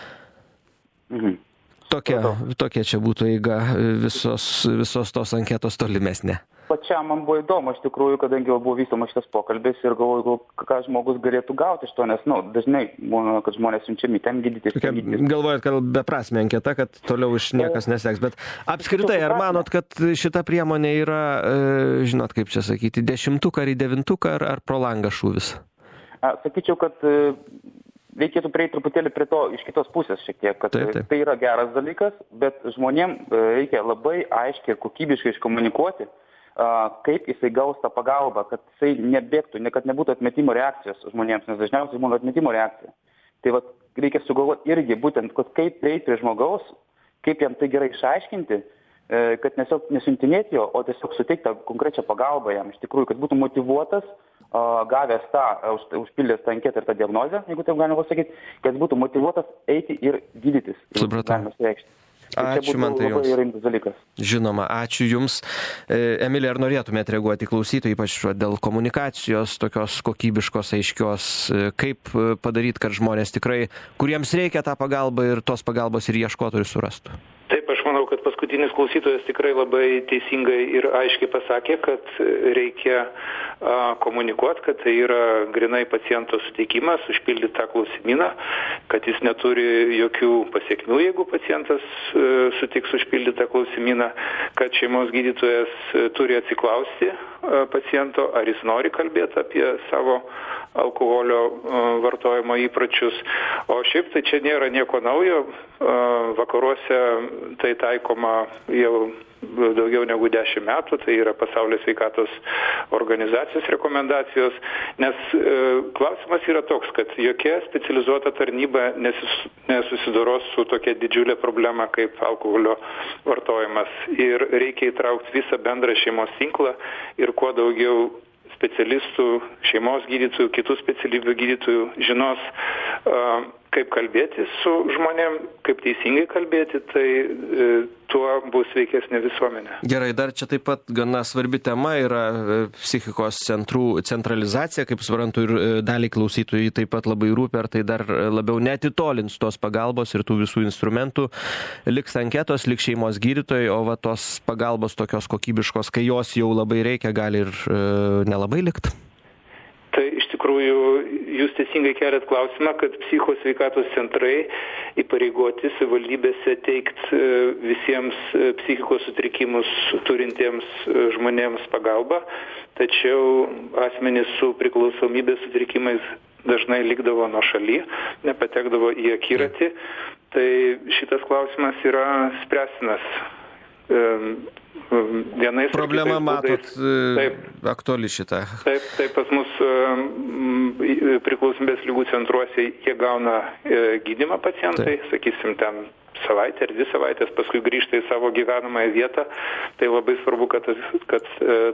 Mhm. Tokia, tokia čia būtų eiga visos, visos tos anketos tolimesnė. Pačiam man buvo įdomu, iš tikrųjų, kadangi jau buvo vystomas šitas pokalbis ir galvoju, ką žmogus galėtų gauti iš to, nes, nu, dažnai būna, kad žmonės siunčiami ten gydytis. Galvojat, kad beprasmė anketa, kad toliau iš niekas neseks, bet apskritai, ar manot, kad šita priemonė yra, žinot, kaip čia sakyti, dešimtuką ar į devintuką, ar, ar pro langą šūvis? Sakyčiau, kad reikėtų prieiti truputėlį prie to iš kitos pusės šiek tiek, kad taip, taip. Tai yra geras dalykas, bet žmonėm reikia labai aiškiai ir kokybiškai iškomunikuoti, kaip jisai gaus tą pagalbą, kad jisai nebėgtų, ne, kad nebūtų atmetimo reakcijos žmonėms, nes dažniausiai būna atmetimo reakcija. Tai vat, reikia sugalvoti irgi būtent, kad kaip prieiti prie žmogaus, kaip jam tai gerai išaiškinti, kad tiesiog nesuntinėti jo, o tiesiog suteikti konkrečią pagalbą jam, iš tikrųjų, kad būtų motyvuotas, gavęs tą, užpildęs tą anketą ir tą diagnozę, jeigu taip galima pasakyti, kad būtų motyvuotas eiti ir gydytis. Supratau. Ačiū, man tai jums. Žinoma, ačiū jums. Emilija, ar norėtumėte reaguoti į klausytojų, ypač dėl komunikacijos, tokios kokybiškos, aiškios, kaip padaryti, kad žmonės tikrai, kuriems reikia tą pagalbą ir tos pagalbos ir ieškotų ir surastų? Taip, aš manau, kad paskutinis klausytojas tikrai labai teisingai ir aiškiai pasakė, kad reikia a, komunikuoti, kad tai yra grinai paciento suteikimas, užpildyti tą klausimyną, kad jis neturi jokių pasiekmių, jeigu pacientas a, sutiks užpildyti tą klausimyną, kad šeimos gydytojas a, turi atsiklausti a, paciento, ar jis nori kalbėti apie savo alkoholio a, vartojimo įpročius. O šiaip tai čia nėra nieko naujo. A, vakaruose tai taikoma jau daugiau negu dešimt metų, tai yra Pasaulio sveikatos organizacijos rekomendacijos, nes e, klausimas yra toks, kad jokia specializuota tarnyba nesus, nesusidoros su tokia didžiulė problema kaip alkoholio vartojimas ir reikia įtraukti visą bendrą šeimos tinklą ir kuo daugiau specialistų, šeimos gydytojų, kitų specialybių gydytojų žinos, kaip kalbėti su žmonėm, kaip teisingai kalbėti, tai tuo bus sveikesnė visuomenė. Gerai, dar čia taip pat gana svarbi tema yra psichikos centrų centralizacija, kaip suprantu, ir daliai klausytojų taip pat labai rūpi, ar tai dar labiau netitolins tos pagalbos ir tų visų instrumentų. Liks anketos, liks šeimos gydytojai, o va tos pagalbos tokios kokybiškos, kai jos jau labai reikia, gali ir e, nelabai likt. Tai iš tikrųjų jūs teisingai keliat klausimą, kad psichikos sveikatos centrai įpareigoti savivaldybėse teikti visiems psichikos sutrikimus turintiems žmonėms pagalbą, tačiau asmenys su priklausomybės sutrikimais dažnai likdavo nuošaly, nepatekdavo į akiratį, tai šitas klausimas yra spręstinas. Vienais Problema, matot, taip, aktuali šitą. Taip, taip, pas mus priklausomybės ligų centruose jie gauna gydymą pacientai, taip. Sakysim, ten savaitę ar dvi savaitės, paskui grįžta į savo gyvenamąją vietą. Tai labai svarbu, kad tas, kad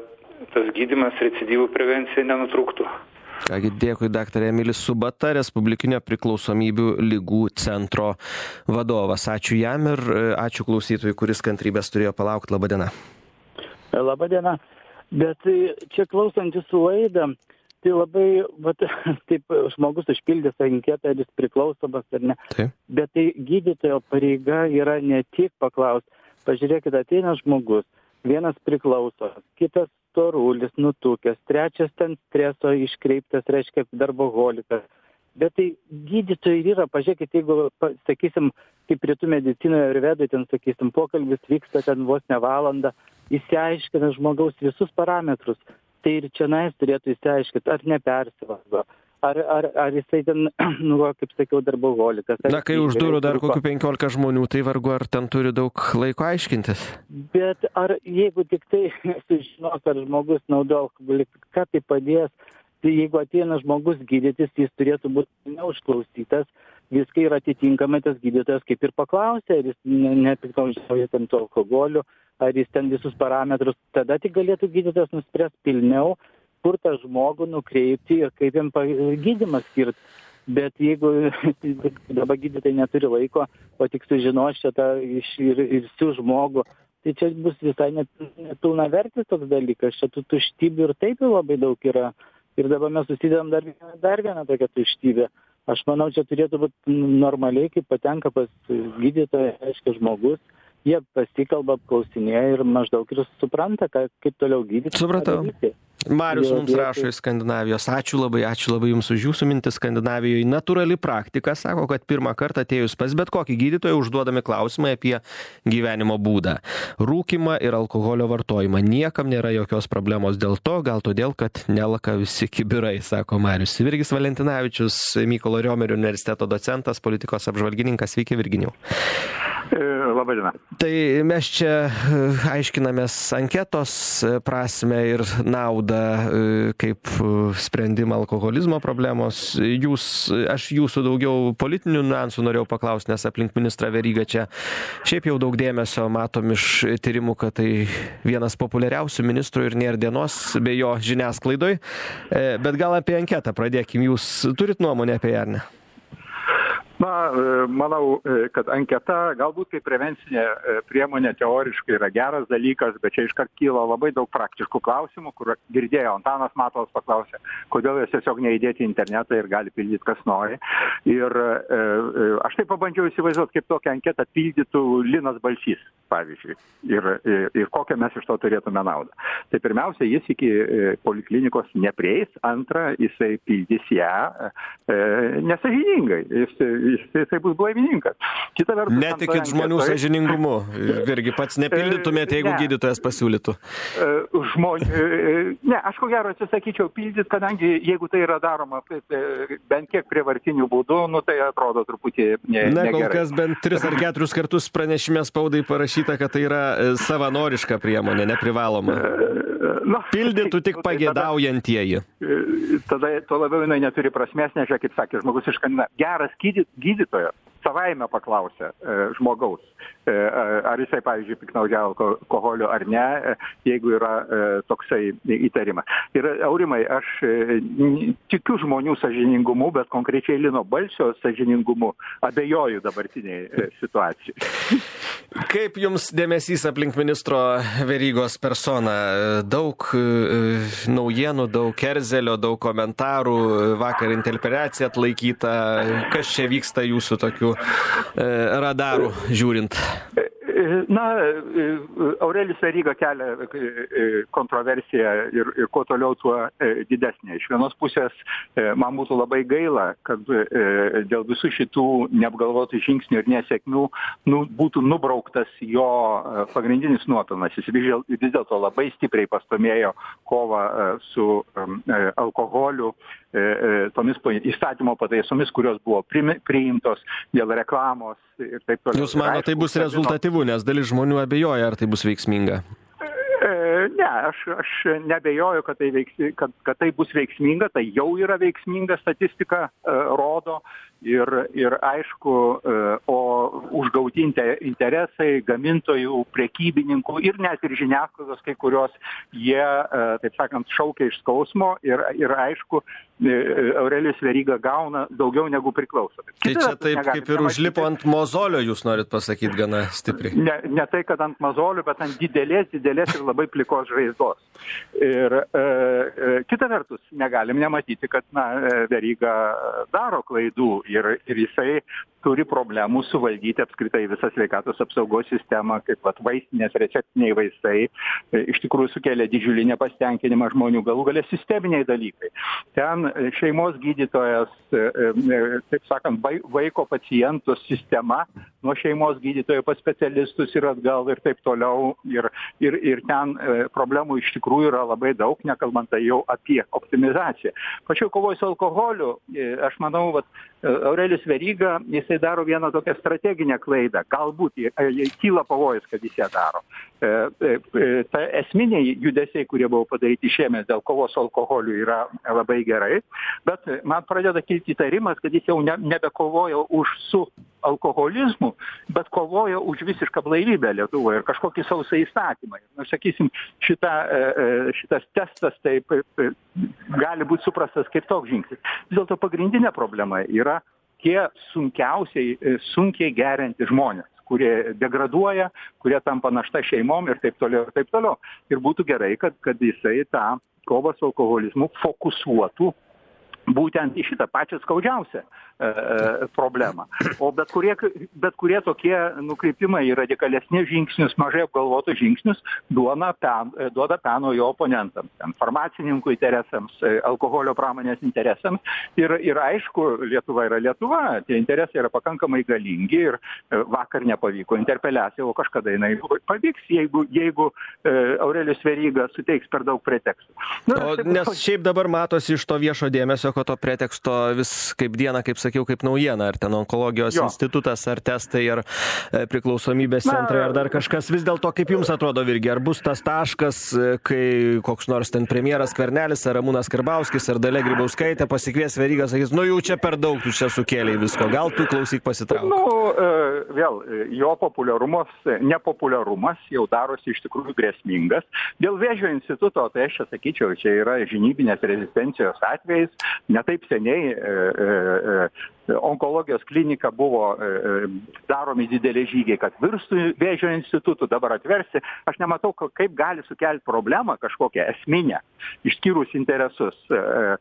tas gydymas, recidyvų prevencija nenutrūktų. Kągi, dėkui, daktarė Emilis Subata, Respublikinio priklausomybių ligų centro vadovas. Ačiū jam ir ačiū klausytojui, kuris kantrybės turėjo palaukti. Labadiena. Labadiena. Bet čia klausantis laidą, tai labai, vat, taip, žmogus užpildys anketą, ar jis priklausomas ar ne. Taip. Bet tai gydytojo pareiga yra ne tik paklausti. Pažiūrėkit, ateina žmogus, vienas priklauso, kitas storulis, nutukęs, trečias ten streso iškreiptas, reiškia darboholikas. Bet tai gydytojai yra, pažiūrėkit, jeigu, sakysim, kaip rytų medicinoje ir vedai, ten, sakysim, pokalbis vyksta ten vos ne valandą, įsiaiškina žmogaus visus parametrus. Tai ir čia nais turėtų įsiaiškinti, ar nepersivalgo, ar, ar, ar jisai ten, nu, kaip sakiau, darboholikas. Na, kai už durų dar kokių penkiolika žmonių, tai vargu ar ten turi daug laiko aiškintis. Bet ar jeigu tik tai sužinos, ar žmogus naudoja alkoholį, ką tai padės, tai jeigu ateina žmogus gydytis, jis turėtų būti neužklausytas, viskai yra atitinkamai tas gydytojas kaip ir paklausė, ar jis nepiktnaudžiauja ten to alkoholiu, ar jis ten visus parametrus, tada tik galėtų gydytojas nuspręs pilniau, kur tą žmogų nukreipti ir kaip jam gydymą skirti. Bet jeigu dabar gydytojai neturi laiko, o tik sužinos šitą iš ir, ir sių žmogų, tai čia bus visai nepilnavertis toks dalykas. Čia tų tuštybių ir taip jau labai daug yra. Ir dabar mes susidedam dar, dar vieną tokią tuštybę. Aš manau, čia turėtų būti normaliai, kaip patenka pas gydytoją, aiškiai žmogus. Jie pasikalba, apklausinėja ir maždaug ir supranta, ką, kaip toliau gydyti. Supratau. Marius mums rašo iš Skandinavijos. Ačiū labai, ačiū labai jums už jūsų mintis. Skandinavijoje natūrali praktika sako, kad pirmą kartą atėjus pas bet kokį gydytoją užduodami klausimai apie gyvenimo būdą, rūkymą ir alkoholio vartojimą. Niekam nėra jokios problemos dėl to, gal todėl, kad nelaka visi kibirai, sako Marius. Virgis Valentinavičius, Mykolo Riomerio universiteto docentas, politikos apžvalgininkas. Sveiki, Virginijau. Labai diena. Tai mes čia aiškinamės anketos prasme ir naudą kaip sprendimą alkoholizmo problemos. Jūs, aš jūsų daugiau politinių niuansų norėjau paklausti, nes aplink ministrą Verygą čia šiaip jau daug dėmesio matom iš tyrimų, kad tai vienas populiariausių ministrų ir nėra dienos be jo žiniasklaidoj. Bet gal apie anketą pradėkim. Jūs turit nuomonę apie ją, ar ne? Na, manau, kad anketa galbūt kaip prevencinė priemonė teoriškai yra geras dalykas, bet čia iškart kyla labai daug praktiškų klausimų, kur girdėjau, Antanas Matovas paklausė, kodėl jas tiesiog neįdėti į internetą ir gali pildyti kas nori. Ir e, aš tai pabandžiau įsivaizduoti, kaip tokią anketą pildytų Linas Balsys, pavyzdžiui, ir, ir, ir kokią mes iš to turėtume naudą. Tai pirmiausia, jis iki poliklinikos neprieis, antra, jisai pildys ją e, nesažiningai. Jis, jisai bus blaivininkas. Kita vertus, netikit žmonių anketoj... sąžiningumu. Irgi pats nepildytumėte, jeigu gydytojas pasiūlytų. Žmon... Ne, aš ko gero atsisakyčiau pildyti, kadangi jeigu tai yra daroma bent kiek prievartiniu būdu, nu tai atrodo truputį ne, Na, negerai. Kol kas bent tris ar keturis kartus pranešime spaudai parašyta, kad tai yra savanoriška priemonė, neprivaloma. Nu, Pildytų tik pageidaujantieji. Tada, tada tuo labiau jinai neturi prasmės, nes, kaip sakė žmogus iš Kanina, geras gydy, gydytojas savaime paklausė e, žmogaus, e, ar jisai, pavyzdžiui, piknaudžiavo alkoholiu ar ne, e, jeigu yra e, toksai įtarimas. Ir Aurimai, aš e, tikiu žmonių sąžiningumu, bet konkrečiai Lino Balsio sąžiningumu abejoju dabartiniai e, situacijai. Kaip jums dėmesys aplink ministro Verygos personą? Daug e, naujienų, daug kerzelio, daug komentarų, vakar interpeliacija atlaikyta. Kas čia vyksta jūsų tokių e, radarų žiūrint? Na, Aurelijus Veryga kelia kontroversiją ir, ir kuo toliau, tuo didesnė. Iš vienos pusės man būtų labai gaila, kad dėl visų šitų neapgalvotų žingsnių ir nesėkmių nu, būtų nubrauktas jo pagrindinis nuopelnas. Jis vis dėlto labai stipriai pastumėjo kovą su alkoholiu, tomis įstatymo pataisomis, kurios buvo priimtos dėl reklamos ir taip toliau. Jūs mano, tai bus rezultatyvu, nes dalis žmonių abejoja, ar tai bus veiksminga? Ne, aš, aš nebejoju, kad tai, veiks, kad, kad tai bus veiksminga, tai jau yra veiksminga, statistika uh, rodo ir, ir aišku, uh, o užgauti interesai gamintojų, prekybininkų ir net ir žiniasklaidos, kai kurios jie, uh, taip sakant, šaukia iš skausmo ir, ir aišku, Aurelijus Veryga gauna daugiau negu priklauso. Tai čia taip kaip ir užlipo ant mozolio, jūs norit pasakyti gana stipriai. Ne, ne tai, kad ant mozolio, bet ant didelės, didelės ir labai plikos žaizdos. Ir e, kita vertus, negalim nematyti, kad na, Veryga daro klaidų ir, ir jisai turi problemų suvaldyti apskritai visą sveikatos apsaugos sistemą, kaip vat, vaistinės receptiniai vaistai, iš tikrųjų sukelia didžiulį nepasitenkinimą žmonių, galų galia sisteminiai dalykai. Ten šeimos gydytojas, taip sakant, vaiko pacientų sistema nuo šeimos gydytojo pas specialistus ir atgal ir taip toliau. Ir, ir, ir ten problemų iš tikrųjų yra labai daug, nekalbant tai jau apie optimizaciją. Pačiu kovoj su alkoholiu, aš manau, vat, Aurelijus Veryga, jisai daro vieną tokią strateginę klaidą. Galbūt kyla pavojus, kad jis ją daro. Ta esminiai judesiai, kurie buvo padaryti šiemet dėl kovos su alkoholiu, yra labai gerai, bet man pradeda kilti įtarimas, kad jis jau ne, nebekovoja už su alkoholizmu, bet kovoja už visišką blaivybę Lietuvoje ir kažkokį sausą įstatymą. Nu, sakysim, šita, šitas testas taip gali būti suprastas kaip toks žingsnis. Vis dėlto pagrindinė problema yra tie sunkiausiai, sunkiai geriantys žmonės, kurie degraduoja, kurie tampa našta šeimom ir taip toliau ir taip toliau. Ir būtų gerai, kad, kad jisai tą kovą su alkoholizmu fokusuotų būtent į šitą pačią skaudžiausią e, problemą. O bet kurie, bet kurie tokie nukreipimai į radikalesnius žingsnius, mažai apgalvotus žingsnius, duona pen, duoda peno jo oponentams, farmacininkų interesams, alkoholio pramonės interesams. Ir, ir aišku, Lietuva yra Lietuva, tie interesai yra pakankamai galingi ir vakar nepavyko interpeliacija, o kažkada jinai pavyks, jeigu, jeigu e, Aurelijus Veryga suteiks per daug pretekstų. Nu, o, nes šiaip dabar matosi iš to viešo dėmesio, ieško to preteksto vis kaip dieną, kaip sakiau, kaip naujieną, ar ten onkologijos jo. institutas, ar testai, ar e, priklausomybės centrai, ar dar kažkas. Vis dėlto, kaip jums atrodo, Virgi, ar bus tas taškas, kai koks nors ten premjeras Skvernelis, ar Ramūnas Karbauskis, ar Dalia Grybauskaitė pasikvies Verygą, sakys, nu jau čia per daug, tu čia sukėlei visko, gal tu klausyk pasitrauk. Nu, vėl, jo populiarumas, nepopuliarumas jau darosi iš tikrųjų grėsmingas. Dėl Vėžio instituto, tai aš čia sakyčiau, čia yra žinybinės rezistencijos atvejais. Ne taip seniai e, e, onkologijos klinika buvo e, daromi dideli žygiai, kad virstų Vėžio institutų, dabar atversi. Aš nematau, kaip gali sukelti problemą kažkokią esminę, išskyrus interesus. E,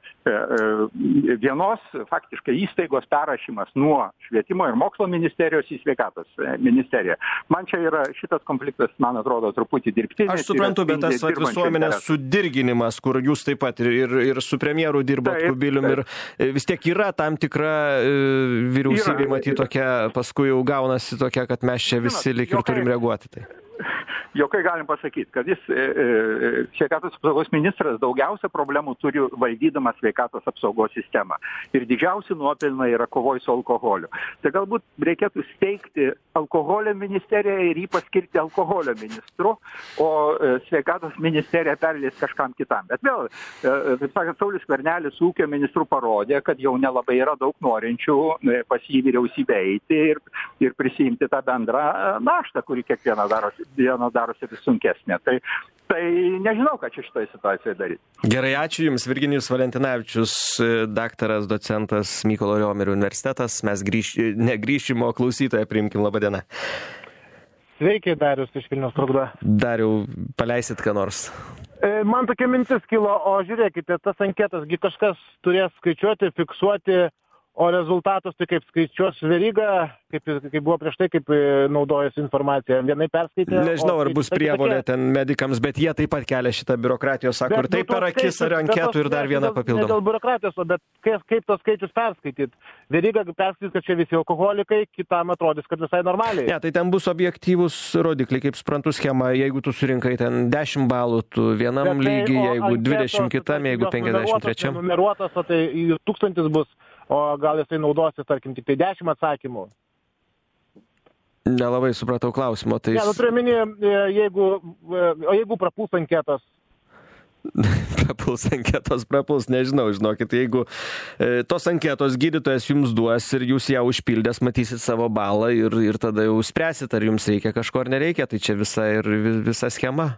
e, vienos faktiškai įstaigos perrašymas nuo švietimo ir mokslo ministerijos į sveikatos ministeriją. Man čia yra šitas konfliktas, man atrodo, truputį dirbtinis. Aš suprantu, bet tas visuomenės sudirginimas, kur jūs taip pat ir, ir, ir su premjeru dirbot, Kubilium, ir vis tiek yra tam tikra e, vyriausybė, matyti tokia, paskui jau gaunasi tokia, kad mes čia visi lik ir turim reaguoti. Tai. Jokai galim pasakyti, kad jis, e, e, sveikatos apsaugos ministras, daugiausia problemų turi valdydamas sveikatos apsaugos sistemą. Ir didžiausi nuopelnai yra kovoj su alkoholiu. Tai galbūt reikėtų steigti alkoholio ministeriją ir jį paskirti alkoholio ministru, o e, sveikatos ministeriją perleis kažkam kitam. Bet vėl, e, taip sakant, Saulius Skvernelis ūkio ministrų parodė, kad jau nelabai yra daug norinčių e, pas jį vyriausybę eiti ir, ir prisiimti tą bendrą naštą, kuri kiekvieną darosi, dieną darosi vis sunkesnė. Tai, tai nežinau, ką čia šitoje situacijoje daryti. Gerai, ačiū Jums. Virginijus Valentinavičius, daktaras, docentas Mykolo Riomerio universitetas. Mes grįž, negrįšim, o klausytoją priimkim. Labą dieną. Sveiki, Darius iš Vilniaus Trukdo. Dariau, paleisit ką nors. E, man tokia mintis kilo, o žiūrėkite, tas anketas, gi kažkas turės skaičiuoti, fiksuoti, o rezultatus tai kaip skaičiuos Veryga, kaip, kaip buvo prieš tai, kaip naudojasi informacija. Vienai perskaitė. Nežinau, ar bus prievolė ten medikams, bet jie taip pat kelia šitą biurokratijos, sako, ir taip per akis ar anketų ir dar vieną papildomą. Ne dėl biurokratijos, bet kaip, kaip tos skaičius perskaityti. Veryga perskaitys, kad čia visi alkoholikai, kitam atrodys, kad visai normaliai. Ne, tai ten bus objektyvus rodikliai, kaip suprantu schema, jeigu tu surinkai ten dešimt balų, tu vienam tai, lygiai, jeigu dvidešimt kitam, jeigu penkiasdešimt trečiam. Numeruotas, o tai tūkstantis bus. O gal jisai naudosi, tarkim, tik tai dešimt atsakymų? Nelabai supratau klausimo. Tai... Ne, nu turiu minį, jeigu, o jeigu prapuls anketos? prapuls anketos, prapuls, nežinau, žinokit, jeigu e, tos anketos gydytojas jums duos ir jūs ją užpildęs, matysit savo balą ir, ir tada jau spręsit, ar jums reikia kažko ar nereikia, tai čia visa ir visa schema.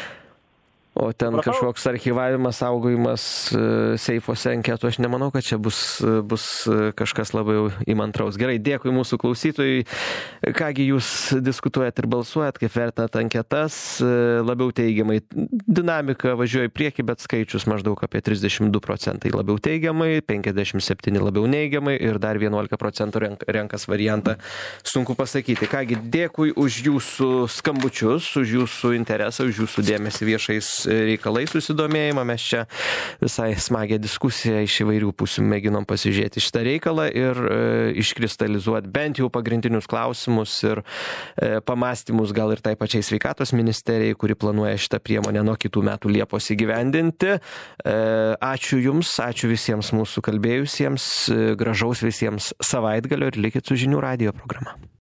O ten Pratau. kažkoks archyvavimas, saugojimas seifuose anketų, aš nemanau, kad čia bus, bus kažkas labai įmantraus. Gerai, dėkui mūsų klausytojai. Kągi jūs diskutuojat ir balsuojat, kaip vertinat anketas, labiau teigiamai. Dinamika važiuoja į priekį, bet skaičius maždaug apie trisdešimt du procentai labiau teigiamai, penkiasdešimt septyni labiau neigiamai ir dar vienuolika procentų renk, renkas variantą. Sunku pasakyti. Kągi, dėkui už jūsų skambučius, už jūsų interesą, už jūsų dėmesį viešais reikalai, susidomėjimą. Mes čia visai smagią diskusiją iš įvairių pusių mėginom pasižiūrėti šitą reikalą ir e, iškristalizuoti bent jau pagrindinius klausimus ir e, pamastymus gal ir tai pačiai sveikatos ministerijai, kuri planuoja šitą priemonę nuo kitų metų Liepos įgyvendinti. E, ačiū Jums, ačiū visiems mūsų kalbėjusiems, e, gražaus visiems savaitgalio ir likit su Žinių radijo programa.